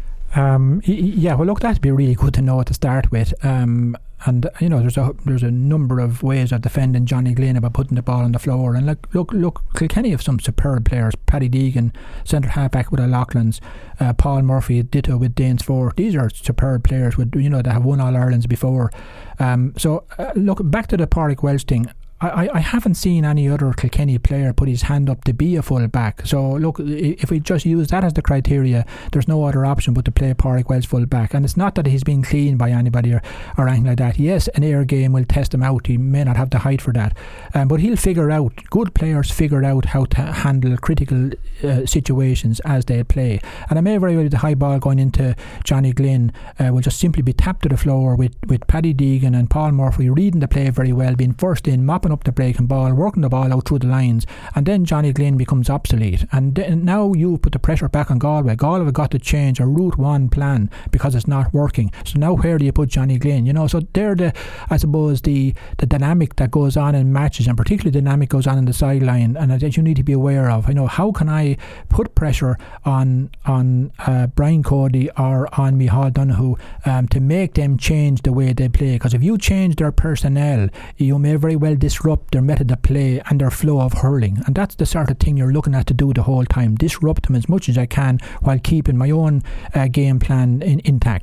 Um, yeah, well, look, that'd be really good to know to start with. Um, and you know, there's a there's a number of ways of defending Johnny Glynn about putting the ball on the floor. And look, look, look, Kilkenny have some superb players. Paddy Deegan, centre halfback with O'Loughlin's, uh, Paul Murphy, ditto with Danesfort. These are superb players with, you know, that have won All Irelands before. Um, so uh, look, back to the Pádraig Walsh thing. I, I haven't seen any other Kilkenny player put his hand up to be a full back. So look, if we just use that as the criteria, there's no other option but to play Pádraig Walsh full back. And it's not that he's been cleaned by anybody or, or anything like that. Yes, an air game will test him out. He may not have the height for that, um, but he'll figure out, good players figure out how to handle critical uh, situations as they play. And I may very well, the high ball going into Johnny Glynn uh, will just simply be tapped to the floor with, with Paddy Deegan and Paul Murphy reading the play very well, being first in, mopping up the breaking ball, working the ball out through the lines, and then Johnny Glynn becomes obsolete. And then now you put the pressure back on Galway. Galway have got to change a route one plan because it's not working. So now where do you put Johnny Glynn? You know, so they're the, I suppose, the the dynamic that goes on in matches, and particularly dynamic goes on in the sideline, and that you need to be aware of. You know, how can I put pressure on on uh, Brian Cody or on Micheál Donoghue um, to make them change the way they play? Because if you change their personnel, you may very well disrupt their method of play and their flow of hurling, and that's the sort of thing you're looking at to do the whole time. Disrupt them as much as I can while keeping my own uh, game plan in, intact.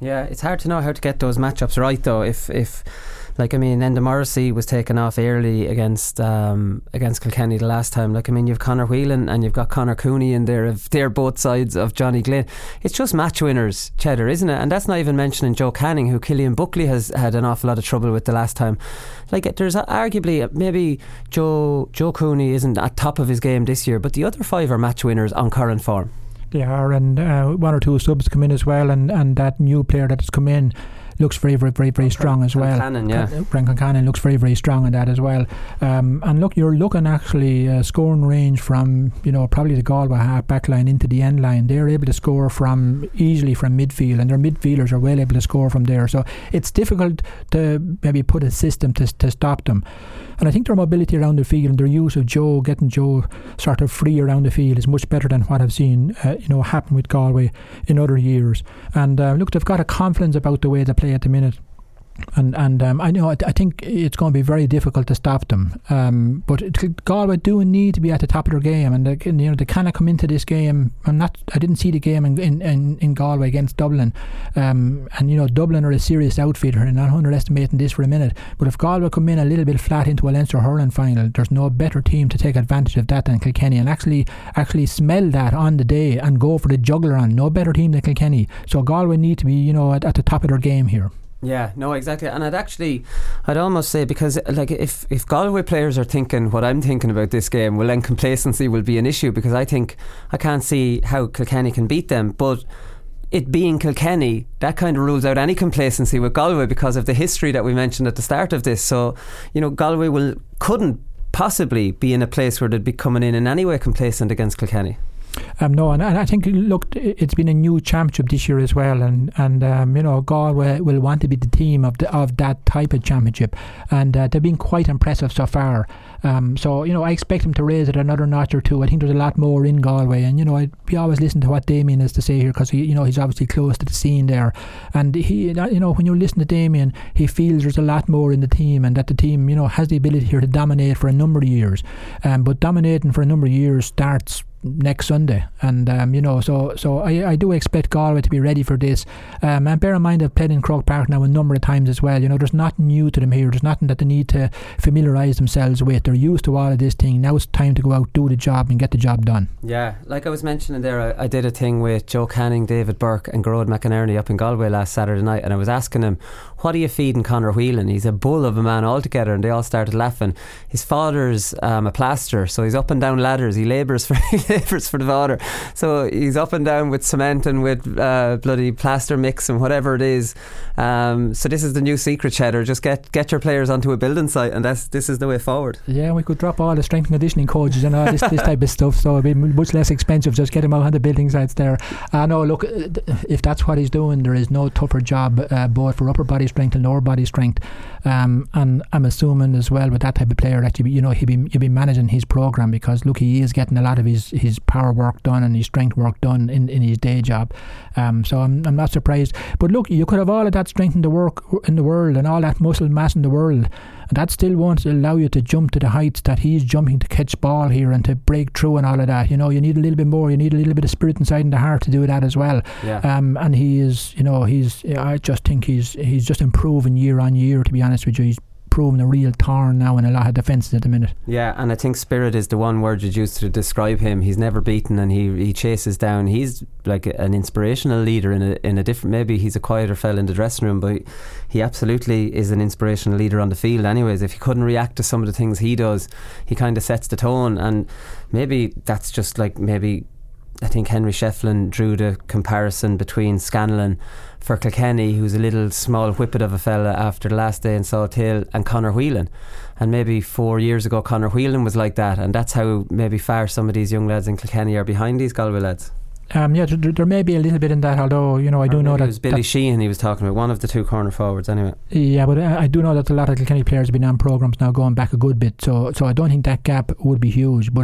Yeah, it's hard to know how to get those matchups right though. If if like I mean, Enda Morrissey was taken off early against um, against Kilkenny the last time. Like I mean, you've Conor Whelan and you've got Conor Cooney in there. If they're both sides of Johnny Glynn, it's just match winners, Cheddar, isn't it? And that's not even mentioning Joe Canning, who Killian Buckley has had an awful lot of trouble with the last time. Like there's arguably maybe Joe Joe Cooney isn't at top of his game this year, but the other five are match winners on current form. They are, and uh, one or two subs come in as well, and, and that new player that has come in looks very, very, very, very strong as well. Cannon, yeah. Brendan Cannon looks very, very strong in that as well. Um, and look, you're looking actually uh, scoring range from, you know, probably the Galway half back line into the end line. They're able to score from easily from midfield, and their midfielders are well able to score from there. So it's difficult to maybe put a system to to stop them. And I think their mobility around the field and their use of Joe, getting Joe sort of free around the field, is much better than what I've seen uh, you know, happen with Galway in other years. And uh, look, they've got a confidence about the way they play at the minute. And and um, I know I, I think it's going to be very difficult to stop them. Um, but it, Galway do need to be at the top of their game, and they, you know, they cannot come into this game. I'm not. I didn't see the game in in, in, in Galway against Dublin, um, and you know Dublin are a serious outfit, and not underestimating this for a minute. But if Galway come in a little bit flat into a Leinster hurling final, there's no better team to take advantage of that than Kilkenny, and actually actually smell that on the day and go for the juggler on. No better team than Kilkenny. So Galway need to be, you know, at, at the top of their game here. Yeah, no, exactly. And I'd actually, I'd almost say, because like if, if Galway players are thinking what I'm thinking about this game, well then complacency will be an issue, because I think I can't see how Kilkenny can beat them. But it being Kilkenny, that kind of rules out any complacency with Galway because of the history that we mentioned at the start of this. So, you know, Galway will couldn't possibly be in a place where they'd be coming in in any way complacent against Kilkenny. Um, no, and, and I think, look, it's been a new championship this year as well, and and um, you know, Galway will want to be the team of the, of that type of championship, and uh, they've been quite impressive so far. Um, so you know, I expect them to raise it another notch or two. I think there's a lot more in Galway, and you know, I'd be always listen to what Damien has to say here, because he, you know, he's obviously close to the scene there, and he, you know, when you listen to Damien, he feels there's a lot more in the team, and that the team, you know, has the ability here to dominate for a number of years. Um, but dominating for a number of years starts next Sunday, and um, you know, so so I, I do expect Galway to be ready for this, um, and bear in mind they've played in Croke Park now a number of times as well. You know, there's nothing new to them here, there's nothing that they need to familiarise themselves with. They're used to all of this thing. Now it's time to go out, do the job and get the job done. Yeah, like I was mentioning there, I, I did a thing with Joe Canning, David Burke and Gerard McInerney up in Galway last Saturday night, and I was asking him, what are you feeding Conor Whelan? He's a bull of a man altogether, and they all started laughing. His father's um, a plasterer, so he's up and down ladders, he labours for labours for the father, so he's up and down with cement and with uh, bloody plaster mix and whatever it is. Um, so this is the new secret, Cheddar. Just get get your players onto a building site, and that's this is the way forward. Yeah, we could drop all the strength and conditioning coaches and all this, this type of stuff, so it'd be much less expensive. Just get him out on the building sites there. I know, look, if that's what he's doing, there is no tougher job uh, both for upper body strength and lower body strength. Um, and I'm assuming as well with that type of player that you, be, you know, he'd be, he'd be managing his programme, because look, he is getting a lot of his, his power work done and his strength work done in, in his day job. Um, so I'm, I'm not surprised. But look, you could have all of that strength in the work in the world and all that muscle mass in the world, and that still won't allow you to jump to the heights that he's jumping to catch ball here and to break through and all of that. You know, you need a little bit more. You need a little bit of spirit inside in the heart to do that as well. Yeah. Um, and he is, you know, he's. I just think he's he's just improving year on year. To be honest with you, he's proven a real thorn now in a lot of defences at the minute. Yeah, and I think spirit is the one word you'd use to describe him. He's never beaten, and he, he chases down. He's like an inspirational leader in a in a different. Maybe he's a quieter fella in the dressing room, but he absolutely is an inspirational leader on the field. Anyways, if he couldn't react to some of the things he does, he kind of sets the tone, and maybe that's just like maybe. I think Henry Shefflin drew the comparison between Scanlon for Kilkenny, who's a little small whippet of a fella after the last day in Salt Hill, and Conor Whelan. And maybe four years ago Conor Whelan was like that, and that's how maybe far some of these young lads in Kilkenny are behind these Galway lads. Um, yeah, there, there may be a little bit in that, although, you know, I or do know that it was Billy that Sheehan he was talking about, one of the two corner forwards anyway. Yeah, but I, I do know that a lot of Kilkenny players have been on programmes now going back a good bit, so so I don't think that gap would be huge. But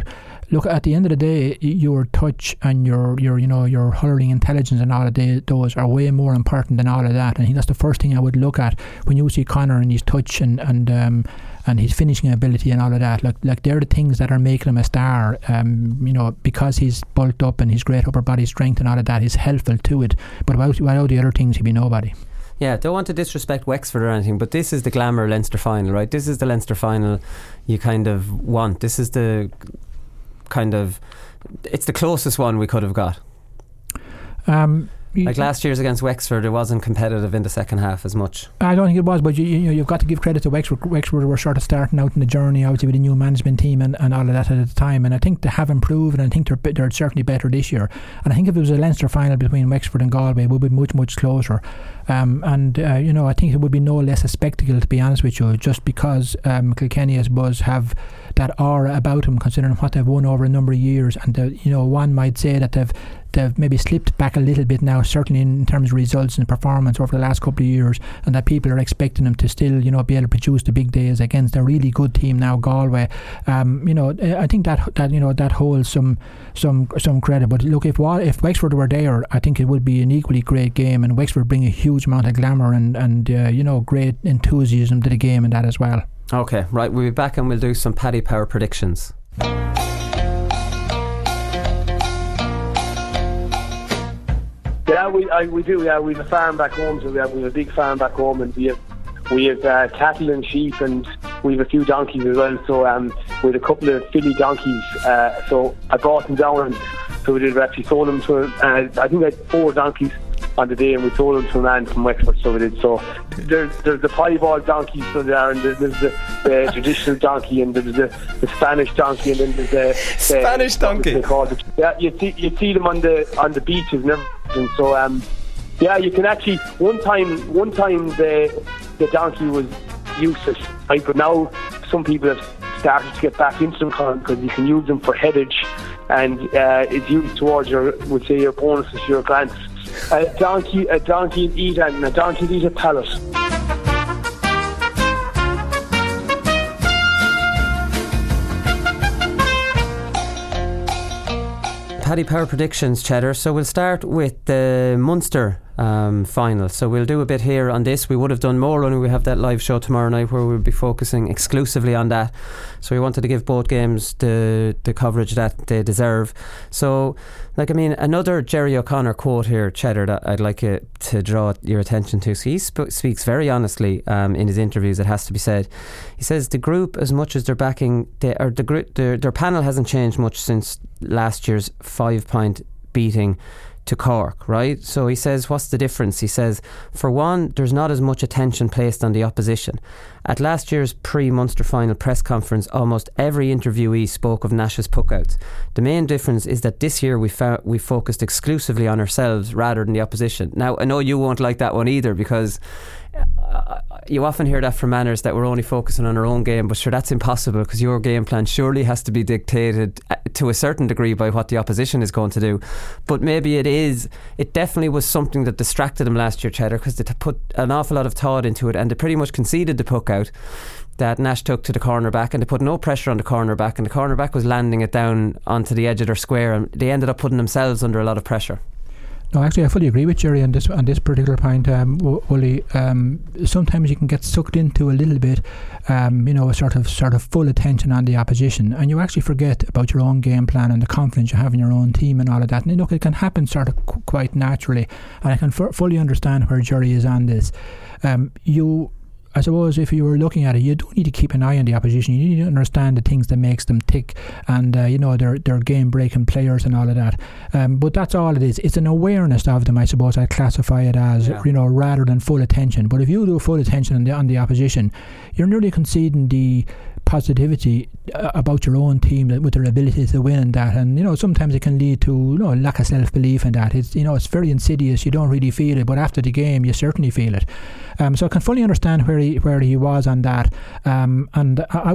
look, at the end of the day, your touch and your, your you know, your hurling intelligence and all of the, those are way more important than all of that. And I think that's the first thing I would look at when you see Conor and his touch and and um, and his finishing ability and all of that. Like, like they're the things that are making him a star. Um, you know, because he's bulked up and his great upper body strength and all of that is helpful to it. But without, without the other things, he'd be nobody. Yeah, don't want to disrespect Wexford or anything, but this is the glamour Leinster final, right? This is the Leinster final you kind of want. This is the kind of, it's the closest one we could have got. Um, like last year's against Wexford, it wasn't competitive in the second half as much. I don't think it was, but you, you know, you've got to give credit to Wexford. Wexford were sort of starting out in the journey, obviously with a new management team and, and all of that at the time, and I think they have improved, and I think they're, they're certainly better this year. And I think if it was a Leinster final between Wexford and Galway, it would be much, much closer. Um, and uh, you know, I think it would be no less a spectacle, to be honest with you, just because um, Kilkenny, I suppose, have that aura about them, considering what they've won over a number of years. And uh, you know, one might say that they've they've maybe slipped back a little bit now, certainly in terms of results and performance over the last couple of years, and that people are expecting them to still, you know, be able to produce the big days against a really good team now, Galway. Um, you know, I think that that you know that holds some some some credit. But look, if if Wexford were there, I think it would be an equally great game, and Wexford bring a huge amount of glamour and and uh, you know, great enthusiasm to the game and that as well. Okay, right, we'll be back and we'll do some Paddy Power predictions. Yeah, we I, we do. Yeah, we have a farm back home, so we have, we have a big farm back home, and we have we have uh, cattle and sheep, and we have a few donkeys as well. So um, we had a couple of filly donkeys. Uh, so I brought them down, and so we did. We actually sold them to. Uh, I think we had four donkeys on the day, and we sold them to a man from Wexford. So we did. So there's there's the piebald donkeys, so there, and there's, there's the, the traditional donkey, and there's the, the Spanish donkey, and then there's the, the Spanish donkey. They call it. Yeah, you see you see them on the on the beaches and everything. And so um, yeah, you can actually one time one time the the donkey was useless, right? But now some people have started to get back into them because you can use them for headage, and uh, it's used towards your, would say, your bonuses, your grants. A donkey, a donkey will eat and a donkey will eat a pallet. Paddy Power predictions, Cheddar. So we'll start with the Munster um, final. So we'll do a bit here on this. We would have done more when we have that live show tomorrow night where we'll be focusing exclusively on that. So we wanted to give both games the the coverage that they deserve. So, like, I mean, another Jerry O'Connor quote here, Cheddar, that I'd like you to draw your attention to. So he sp- speaks very honestly um, in his interviews, it has to be said. He says the group, as much as they're backing, they, or the group, their, their panel hasn't changed much since last year's five point beating to Cork, right? So he says, what's the difference? He says, for one, there's not as much attention placed on the opposition. At last year's pre-Munster final press conference, almost every interviewee spoke of Nash's puckouts. The main difference is that this year we fo- we focused exclusively on ourselves rather than the opposition. Now, I know you won't like that one either, because uh, you often hear that from Manners, that we're only focusing on our own game, but sure, that's impossible, because your game plan surely has to be dictated to a certain degree by what the opposition is going to do. But maybe it is it definitely was something that distracted them last year, Cheddar, because they put an awful lot of thought into it, and they pretty much conceded the puck out that Nash took to the cornerback, and they put no pressure on the cornerback, and the cornerback was landing it down onto the edge of their square, and they ended up putting themselves under a lot of pressure. No, actually, I fully agree with Jerry on this on this particular point, um, Wooly. Um, sometimes you can get sucked into a little bit, um, you know, a sort of sort of full attention on the opposition, and you actually forget about your own game plan and the confidence you have in your own team and all of that. And look, it can happen sort of qu- quite naturally, and I can f- fully understand where Jerry is on this. Um, you. I suppose if you were looking at it, you don't need to keep an eye on the opposition. You need to understand the things that makes them tick, and uh, you know, they're, they're game-breaking players and all of that. Um, but that's all it is. It's an awareness of them, I suppose I'd classify it as, yeah. you know, rather than full attention. But if you do full attention on the, on the opposition, you're nearly conceding the positivity uh, about your own team, that with their ability to win and that. And you know, sometimes it can lead to, you know, lack of self-belief in that. It's, you know, it's very insidious. You don't really feel it, but after the game you certainly feel it. Um, so I can fully understand where he where he was on that, um, and I, I would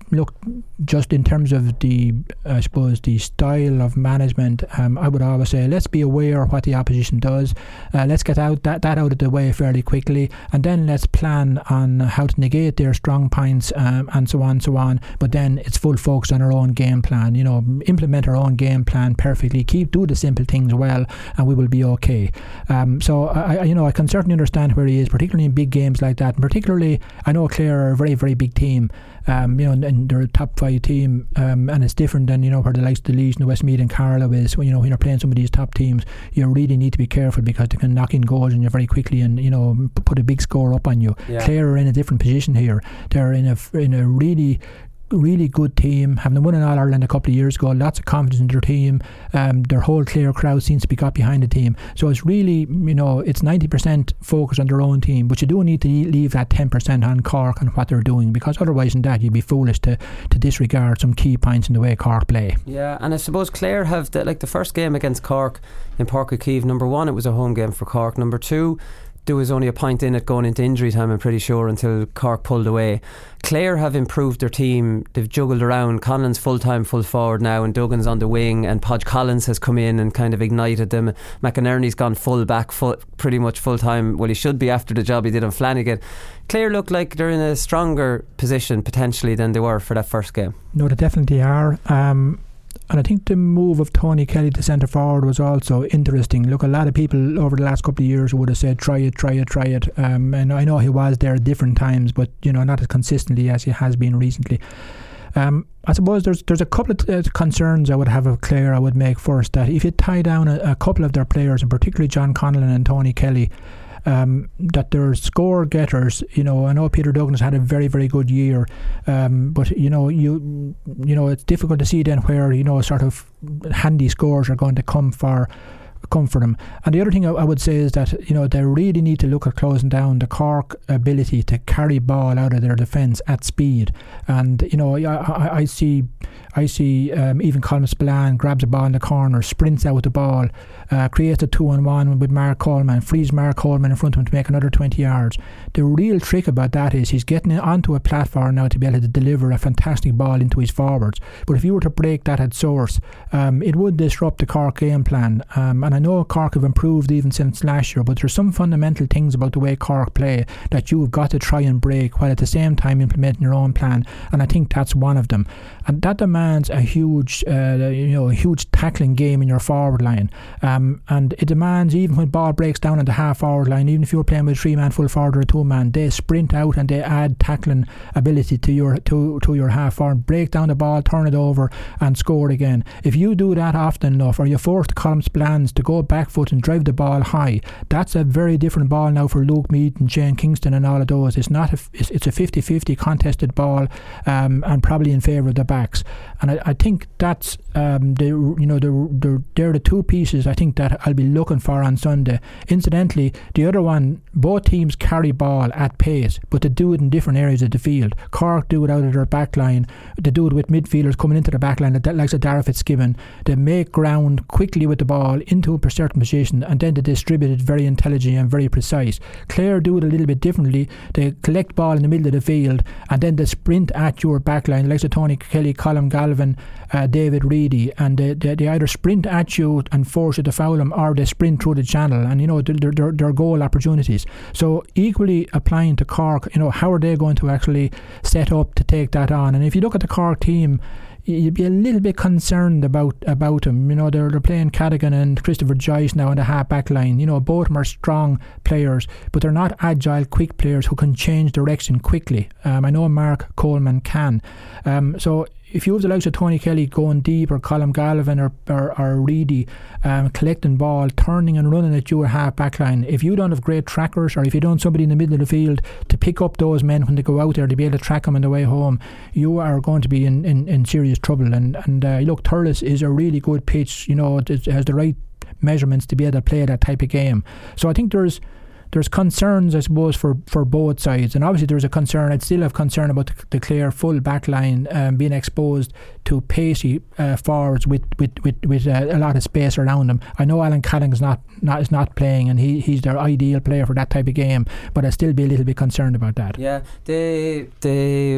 look, just in terms of the, I suppose, the style of management, um, I would always say let's be aware of what the opposition does. Uh, let's get out that, that out of the way fairly quickly, and then let's plan on how to negate their strong points, um, and so on and so on. But then it's full focus on our own game plan. You know, implement our own game plan perfectly. Keep do the simple things well, and we will be okay. Um, so I, you know, I can certainly understand where he is, particularly in big games like that. And particularly, I know Clare are a very, very big team. Um, you know, and, and they're a top five team, um, and it's different than, you know, where the likes of the Leeds and the Westmeath and Carlow is. When, you know, when you're playing some of these top teams, you really need to be careful because they can knock in goals on you very quickly and, you know, put a big score up on you. Yeah. Clare are in a different position here. They're in a in a really really good team, having won in All Ireland a couple of years ago, lots of confidence in their team. Um, their whole Clare crowd seems to be got behind the team, so it's really, you know, it's ninety percent focus on their own team, but you do need to leave that ten percent on Cork and what they're doing, because otherwise in that you'd be foolish to, to disregard some key points in the way Cork play. Yeah, and I suppose Clare have the, like the first game against Cork in Páirc Uí Chaoimh, number one, it was a home game for Cork. Number two, there was only a point in it going into injury time, I'm pretty sure, until Cork pulled away. Clare have improved their team. They've juggled around. Conlon's full-time full forward now, and Duggan's on the wing, and Podge Collins has come in and kind of ignited them. McInerney's gone full back, full, pretty much full-time. Well, he should be after the job he did on Flanagan. Clare look like they're in a stronger position potentially than they were for that first game. No, they definitely are. Um And I think the move of Tony Kelly to centre forward was also interesting. Look, a lot of people over the last couple of years would have said, try it, try it, try it. Um, and I know he was there at different times, but, you know, not as consistently as he has been recently. Um, I suppose there's there's a couple of uh, concerns I would have of Clare. I would make first that if you tie down a, a couple of their players, and particularly John Conlon and Tony Kelly, Um, that they're score getters. You know, I know Peter Duggan has had a very, very good year, um, but you know, you you know, it's difficult to see then where, you know, sort of handy scores are going to come for come for them. And the other thing I, I would say is that, you know, they really need to look at closing down the Cork ability to carry ball out of their defence at speed. And you know, I, I, I see I see um, even Colm Spillane grabs a ball in the corner, sprints out with the ball, uh, creates a two-on-one with Mark Coleman, frees Mark Coleman in front of him to make another twenty yards. The real trick about that is he's getting onto a platform now to be able to deliver a fantastic ball into his forwards. But if you were to break that at source, um, it would disrupt the Cork game plan. Um, and I know Cork have improved even since last year, but there's some fundamental things about the way Cork play that you've got to try and break while at the same time implementing your own plan. And I think that's one of them. And that demands a huge, uh, you know, a huge tackling game in your forward line. Um, and it demands, even when ball breaks down at the half forward line, even if you're playing with a three-man full forward or a two-man, they sprint out and they add tackling ability to your to, to your half forward, break down the ball, turn it over and score again. If you do that often enough, or you force the Colm Spillanes to go back foot and drive the ball high, that's a very different ball now for Luke Meath and Shane Kingston and all of those. It's not a, it's, it's a fifty-fifty contested ball, um, and probably in favour of the backs. And I, I think that's um, the you know the, the they're the two pieces I think that I'll be looking for on Sunday. Incidentally, the other one, both teams carry ball at pace, but they do it in different areas of the field. Cork do it out of their back line. They do it with midfielders coming into the back line, like Dara Fitzgibbon. They make ground quickly with the ball into a certain position, and then they distribute it very intelligently and very precise. Clare do it a little bit differently. They collect ball in the middle of the field, and then they sprint at your back line, like Tony Kelly, Colm Galvin, uh, David Reedy, and they, they, they either sprint at you and force you to foul them, or they sprint through the channel, and you know they're, they're, they're goal opportunities. So equally applying to Cork, you know, how are they going to actually set up to take that on? And if you look at the Cork team, you'd be a little bit concerned about about them. You know, they're, they're playing Cadogan and Christopher Joyce now in the half back line. You know, both of them are strong players, but they're not agile, quick players who can change direction quickly. Um, I know Mark Coleman can. Um, so if you have the likes of Tony Kelly going deep, or Colm Galvin or, or, or Reedy um, collecting ball, turning and running at your half back line, if you don't have great trackers, or if you don't have somebody in the middle of the field to pick up those men when they go out there to be able to track them on the way home, you are going to be in, in, in serious trouble. And, and uh, look, Thurles is a really good pitch. You know, it has the right measurements to be able to play that type of game. So I think there's There's concerns, I suppose, for, for both sides. And obviously there's a concern, I'd still have concern about the, the Clare full back line um, being exposed to pacey uh, forwards with, with, with, with uh, a lot of space around them. I know Alan Cadogan is not, not, is not playing, and he, he's their ideal player for that type of game, but I'd still be a little bit concerned about that. Yeah, they... they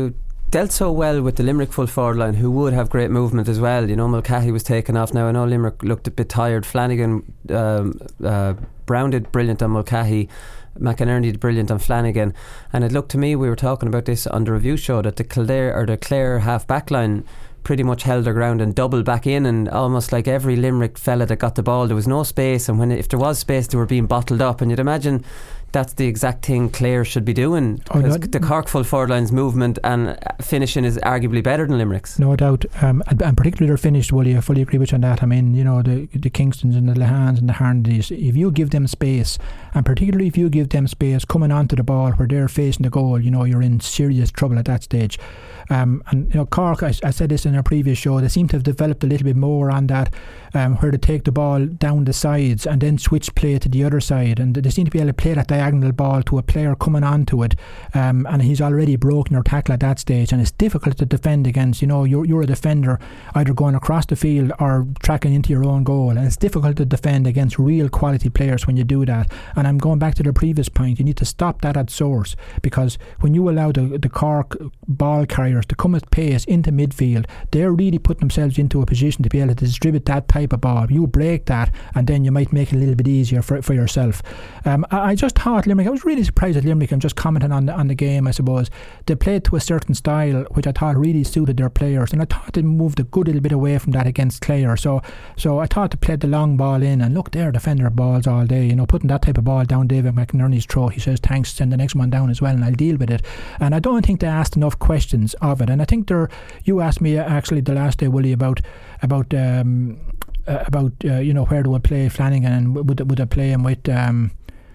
dealt so well with the Limerick full forward line, who would have great movement as well. You know, Mulcahy was taken off. Now I know Limerick looked a bit tired. Flanagan, um, uh, Brown did brilliant on Mulcahy. McInerney did brilliant on Flanagan, and it looked to me, we were talking about this on the review show, that the Kildare or the Clare half back line pretty much held their ground and doubled back in, and almost like every Limerick fella that got the ball, there was no space, and when if there was space, they were being bottled up. And you'd imagine that's the exact thing Clare should be doing, because oh, the Cork full forward line's movement and finishing is arguably better than Limerick's. No doubt, um, and, and particularly their finish, Willie, I fully agree with you on that. I mean, you know, the the Kingstons and the Lehans and the Harndys, if you give them space, and particularly if you give them space coming onto the ball where they're facing the goal, you know, you're in serious trouble at that stage. Um, and you know, Cork, I, I said this in our previous show, they seem to have developed a little bit more on that, um, where they take the ball down the sides and then switch play to the other side, and they seem to be able to play that diagonal ball to a player coming onto it, um, and he's already broken your tackle at that stage, and it's difficult to defend against. You know, you're, you're a defender either going across the field or tracking into your own goal, and it's difficult to defend against real quality players when you do that. And I'm going back to the previous point, you need to stop that at source, because when you allow the, the Cork ball carriers to come at pace into midfield, they're really putting themselves into a position to be able to distribute that type of ball. You break that, and then you might make it a little bit easier for, for yourself. Um, I, I just thought Limerick, I was really surprised at Limerick. I'm just commenting on the, on the game, I suppose. They played to a certain style which I thought really suited their players, and I thought they moved a good little bit away from that against Clare. So so I thought they played the long ball in, and look, they're defending their balls all day, you know, putting that type of ball down David McInerney's throat. He says thanks, send the next one down as well, and I'll deal with it. And I don't think they asked enough questions of it. And I think they're, you asked me actually the last day, Willie, about about um, uh, about uh, you know, where they would play Flanagan, and would would they play him with um,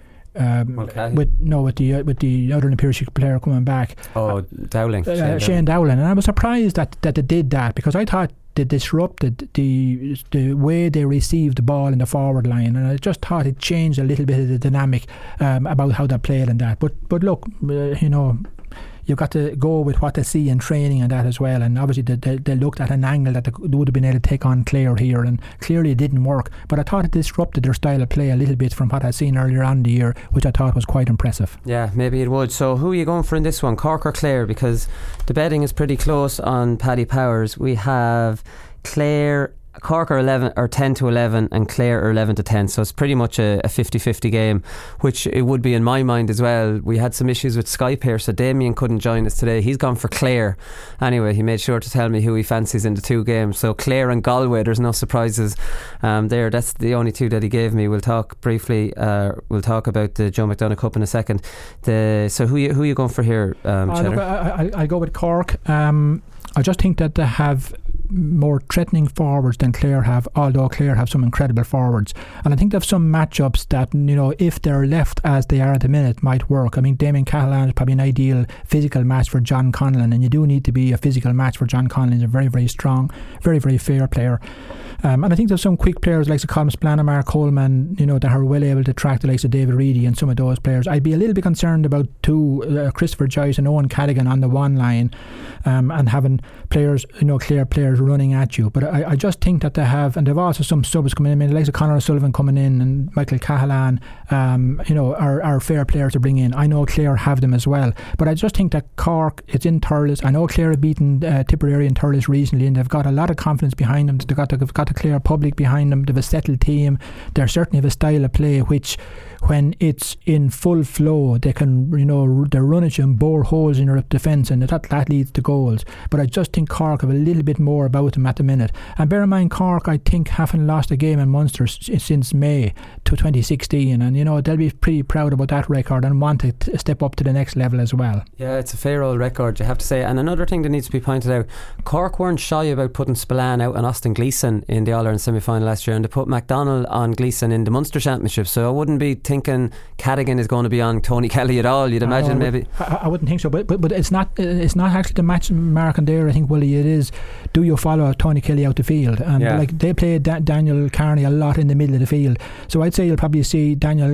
um, okay. with no with the uh, with the other Imperial player coming back. Oh, Dowling, uh, Shane, Shane Dowling, and I was surprised that that they did that, because I thought they disrupted the the way they received the ball in the forward line, and I just thought it changed a little bit of the dynamic um, about how they played and that. But but look, uh, you know, you've got to go with what they see in training and that as well. And obviously they, they, they looked at an angle that they would have been able to take on Clare here, and clearly it didn't work. But I thought it disrupted their style of play a little bit from what I'd seen earlier on in the year, which I thought was quite impressive. Yeah, maybe it would. So who are you going for in this one, Cork or Clare? Because the betting is pretty close on Paddy Powers. We have Clare, Cork are eleven or ten to eleven, and Clare are eleven to ten. So it's pretty much a, a fifty-fifty game, which it would be in my mind as well. We had some issues with Skype here, so Damien couldn't join us today. He's gone for Clare. Anyway, he made sure to tell me who he fancies in the two games. So Clare and Galway, there's no surprises um, there. That's the only two that he gave me. We'll talk briefly. Uh, we'll talk about the Joe McDonagh Cup in a second. The so who you, who are you going for here, um, uh, look, I, I, I go with Cork. Um, I just think that they have more threatening forwards than Clare have, although Clare have some incredible forwards, and I think they have some matchups that, you know, if they're left as they are at the minute, might work. I mean, Damien Cahalane is probably an ideal physical match for John Conlon, and you do need to be a physical match for John Conlon. He's a very very strong, very very fair player. Um, and I think there's some quick players like Colm Spillane, Mark Coleman, you know, that are well able to track the likes of David Reedy and some of those players. I'd be a little bit concerned about two, uh, Christopher Joyce and Owen Cadigan on the one line, um, and having players, you know, clear players running at you. But I, I just think that they have, and they've also some subs coming in. I mean, the likes of Conor O'Sullivan coming in and Michael Cahalane, um, you know, are, are fair players to bring in. I know Clare have them as well, but I just think that Cork, it's in Thurles. I know Clare have beaten uh, Tipperary and Thurles recently, and they've got a lot of confidence behind them. They've got, they've got the Clare public behind them. They've a settled team. They certainly have a style of play which, when it's in full flow, they can, you know, they run at you and bore holes in your defence, and that, that leads to goals. But I just think Cork have a little bit more about them at the minute. And bear in mind, Cork, I think, haven't lost a game in Munster s- since May to twenty sixteen, and you know, they'll be pretty proud about that record and want to t- step up to the next level as well. Yeah, it's a fair old record, you have to say. And another thing that needs to be pointed out, Cork weren't shy about putting Spillane out on Austin Gleeson in the All-Ireland semi-final last year, and they put MacDonald on Gleeson in the Munster Championship. So I wouldn't be thinking Cadigan is going to be on Tony Kelly at all. You'd imagine. I, I maybe would, I, I wouldn't think so, but, but but it's not it's not actually the match mark on there. I think, Willie, it is, do you follow Tony Kelly out the field? And yeah. like they played da- Daniel Carney a lot in the middle of the field, so I'd say you'll probably see Daniel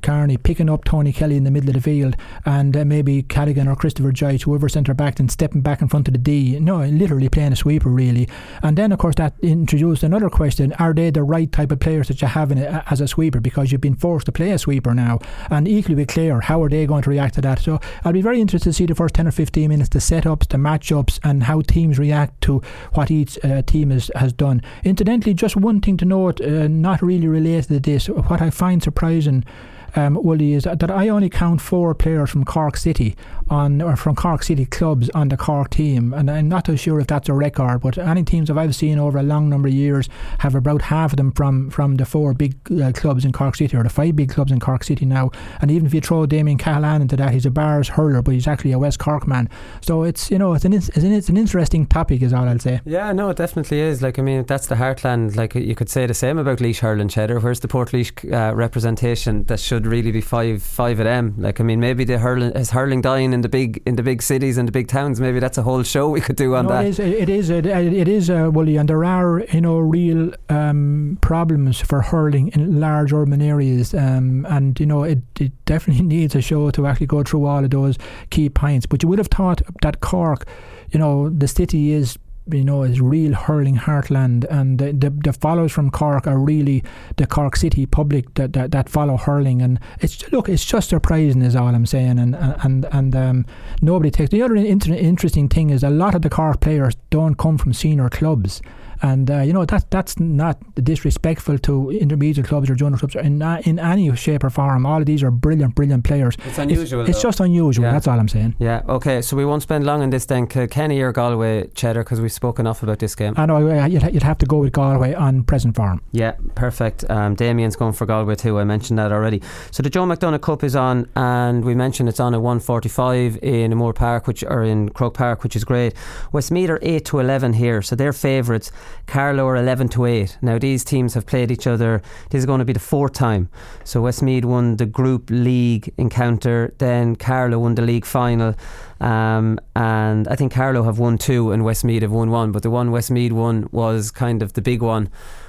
Carney picking up Tony Kelly in the middle of the field, and uh, maybe Callaghan or Christopher Gyte, whoever centre back, and stepping back in front of the D. No, literally playing a sweeper really. And then of course that introduced another question: are they the right type of players that you have in a, as a sweeper, because you've been forced to play a sweeper now? And equally with Clare, how are they going to react to that? So I'll be very interested to see the first ten or fifteen minutes, the setups, the matchups, and how teams react to what each uh, team is, has done. Incidentally, just one thing to note, uh, not really related to this, what I find surprising, Um, Wooly, is that, that I only count four players from Cork City on, or from Cork City clubs on the Cork team, and I'm not too sure if that's a record, but any teams that I've seen over a long number of years have about half of them from, from the four big uh, clubs in Cork City, or the five big clubs in Cork City now. And even if you throw Damien Cahalane into that, he's a Bars hurler, but he's actually a West Cork man. So it's, you know, it's an, it's an, it's an interesting topic, is all I'll say. Yeah, no, it definitely is. Like, I mean, that's the heartland. Like, you could say the same about Laois hurling, Cheddar. Where's the Port Laois uh, representation that should really be five five of them? Like, I mean, maybe the hurling is hurling dying in the big in the big cities and the big towns. Maybe that's a whole show we could do on no, that. It is, it is, it, it is uh, Wooly, and there are, you know, real um, problems for hurling in large urban areas, um, and you know, it, it definitely needs a show to actually go through all of those key points. But you would have thought that Cork, you know, the city is, you know, is real hurling heartland, and the, the the followers from Cork are really the Cork City public that, that, that follow hurling. And it's, look, it's just surprising is all I'm saying, and and and um, nobody takes. The other inter- interesting thing is a lot of the Cork players don't come from senior clubs. And uh, you know, that that's not disrespectful to intermediate clubs or junior clubs in uh, in any shape or form. All of these are brilliant, brilliant players. It's unusual. It's, it's just unusual. Yeah. That's all I'm saying. Yeah. Okay. So we won't spend long on this then. Kenny or Galway, Cheddar, because we've spoken enough about this game. I know you'd, you'd have to go with Galway on present form. Yeah. Perfect. Um, Damien's going for Galway too. I mentioned that already. So the Joe McDonagh Cup is on, and we mentioned it's on at one forty-five in Moore Park, which or in Croke Park, which is great. Westmeath are eight to eleven here, so they're favourites. Carlow are eleven to eight. Now these teams have played each other. This is going to be the fourth time. So Westmeath won the group league encounter, then Carlow won the league final, um, and I think Carlow have won two and Westmeath have won one, but the one Westmeath won was kind of the big one,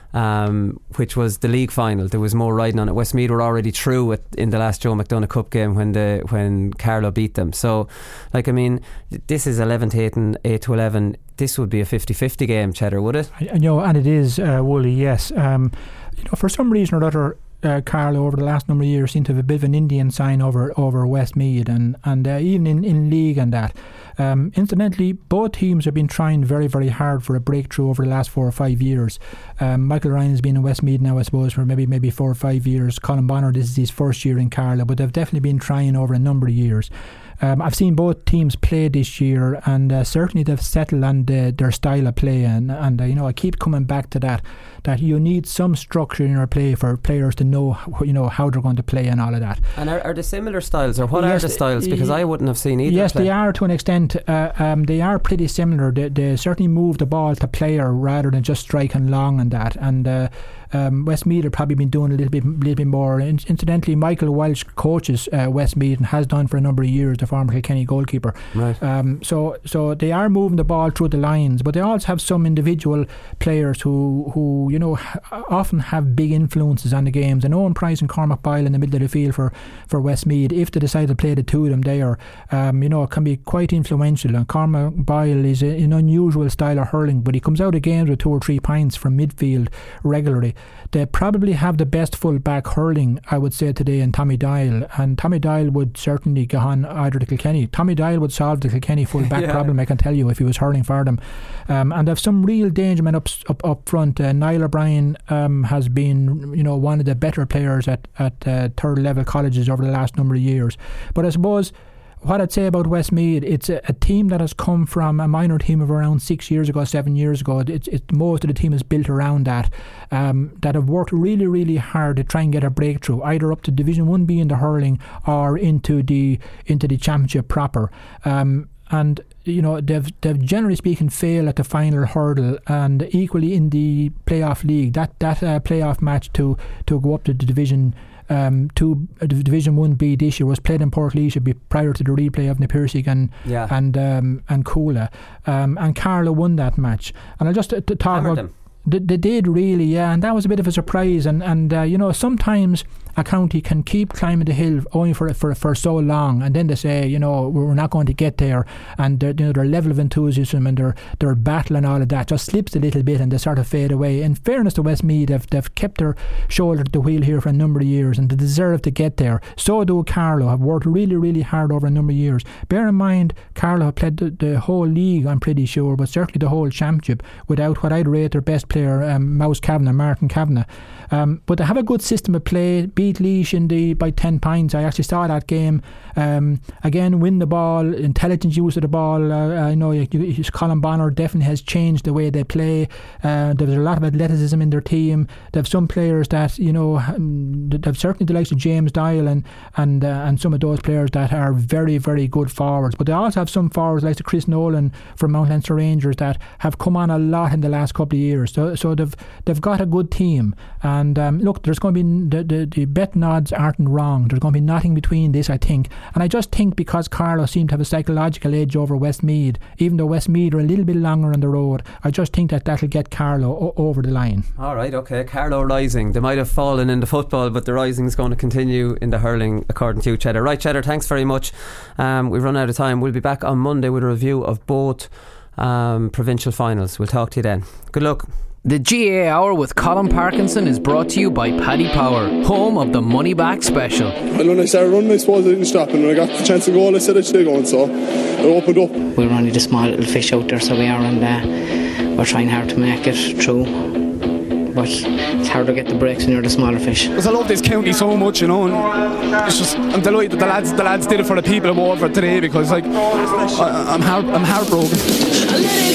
um, which was the league final. There was more riding on it. Westmeath were already through it in the last Joe McDonagh Cup game when the when Carlow beat them. So, like, I mean, this is eleven to eight and eight to eleven. This would be a fifty-fifty game, Cheddar, would it? I, you know, and it is, uh, Wooly, yes. Um, you know, for some reason or other, uh, Carlow over the last number of years seem to have a bit of an Indian sign over over Westmeath, and and uh, even in, in league and that. Um, incidentally, both teams have been trying very, very hard for a breakthrough over the last four or five years. Um, Michael Ryan has been in Westmeath now, I suppose, for maybe maybe four or five years. Colin Bonner, this is his first year in Carlow, but they've definitely been trying over a number of years. Um, I've seen both teams play this year, and uh, certainly they've settled on the, their style of play, and, and uh, you know, I keep coming back to that, that you need some structure in your play for players to know, you know, how they're going to play and all of that. And are, are they similar styles, or what yes, are the styles? Because I wouldn't have seen either. Yes, play. They are to an extent. Uh, um, they are pretty similar. They, they certainly move the ball to player rather than just striking long and that. And uh, um, Westmeath have probably been doing a little bit, little bit more. In- incidentally, Michael Welsh coaches uh, Westmeath and has done for a number of years, the former Kilkenny goalkeeper. Right. Um, so, so they are moving the ball through the lines, but they also have some individual players who, who you know, ha- often have big influences on the games. And Owen Price and Cormac Boyle in the middle of the field for for Westmeath, if they decide to play the two of them there, um, you know, can be quite influential. And Cormac Boyle is a, an unusual style of hurling, but he comes out of games with two or three points from midfield regularly. They probably have the best full back hurling, I would say, today in Tommy Doyle, and Tommy Doyle would certainly go on either to Kilkenny. Tommy Doyle would solve the Kilkenny full back yeah. problem, I can tell you, if he was hurling for them. Um, and they have some real danger men up, up, up front. Uh, Niall O'Brien um, has been, you know, one of the better players at, at uh, third level colleges over the last number of years. But I suppose what I'd say about Westmeath, it's a, a team that has come from a minor team of around six years ago, seven years ago. It's, it's most of the team is built around that, um, that have worked really, really hard to try and get a breakthrough, either up to Division One B in the hurling or into the into the championship proper. Um, and you know, they've they've generally speaking failed at the final hurdle, and equally in the playoff league, that that uh, playoff match to to go up to the division. Um, two uh, Division One B this year was played in Port Laois prior to the replay of Napirsig and yeah. and um, and Coola, um, and Carlow won that match. And I'll just uh, talk Hammered about them. They, they did really, yeah, and that was a bit of a surprise. And and uh, you know, sometimes a county can keep climbing the hill only for for for so long, and then they say, you know, we're not going to get there, and their, you know, their level of enthusiasm and their their battle and all of that just slips a little bit, and they sort of fade away. In fairness to Westmeath, they've they've kept their shoulder to the wheel here for a number of years, and they deserve to get there. So do Carlow, have worked really really hard over a number of years. Bear in mind, Carlow have played the, the whole league, I'm pretty sure, but certainly the whole championship without what I'd rate their best player, um, Mouse Kavanagh, Martin Kavanagh. Um, but they have a good system of play. Beat Laois in the by ten points. I actually saw that game. Um, again, win the ball, intelligent use of the ball. Uh, I know you, you, Colin Bonner definitely has changed the way they play. Uh, there's a lot of athleticism in their team. They have some players that, you know, they've certainly the likes of James Dial and and uh, and some of those players that are very very good forwards. But they also have some forwards like Chris Nolan from Mount Leinster Rangers that have come on a lot in the last couple of years. So so they've they've got a good team. And um, look, there's going to be the, the, the betting odds aren't wrong. There's going to be nothing between this, I think. And I just think because Carlow seem to have a psychological edge over Westmeath, even though Westmeath are a little bit longer on the road, I just think that that'll get Carlow o- over the line. All right, okay. Carlow rising. They might have fallen in the football, but the rising is going to continue in the hurling, according to you, Cheddar. Right, Cheddar, thanks very much. Um, we've run out of time. We'll be back on Monday with a review of both um, provincial finals. We'll talk to you then. Good luck. The G A Hour with Colin Parkinson is brought to you by Paddy Power, home of the Money Back Special. And when I started running, I suppose I didn't stop, and when I got the chance to go, I said I should go, and so I opened up. We're only the small little fish out there, so we are, and uh, we're trying hard to make it through. But it's hard to get the breaks when you're the smaller fish. Because I love this county so much, you know, and it's just, I'm delighted the lads, the lads did it for the people of Waterford today, because like I, I'm heart, I'm heartbroken.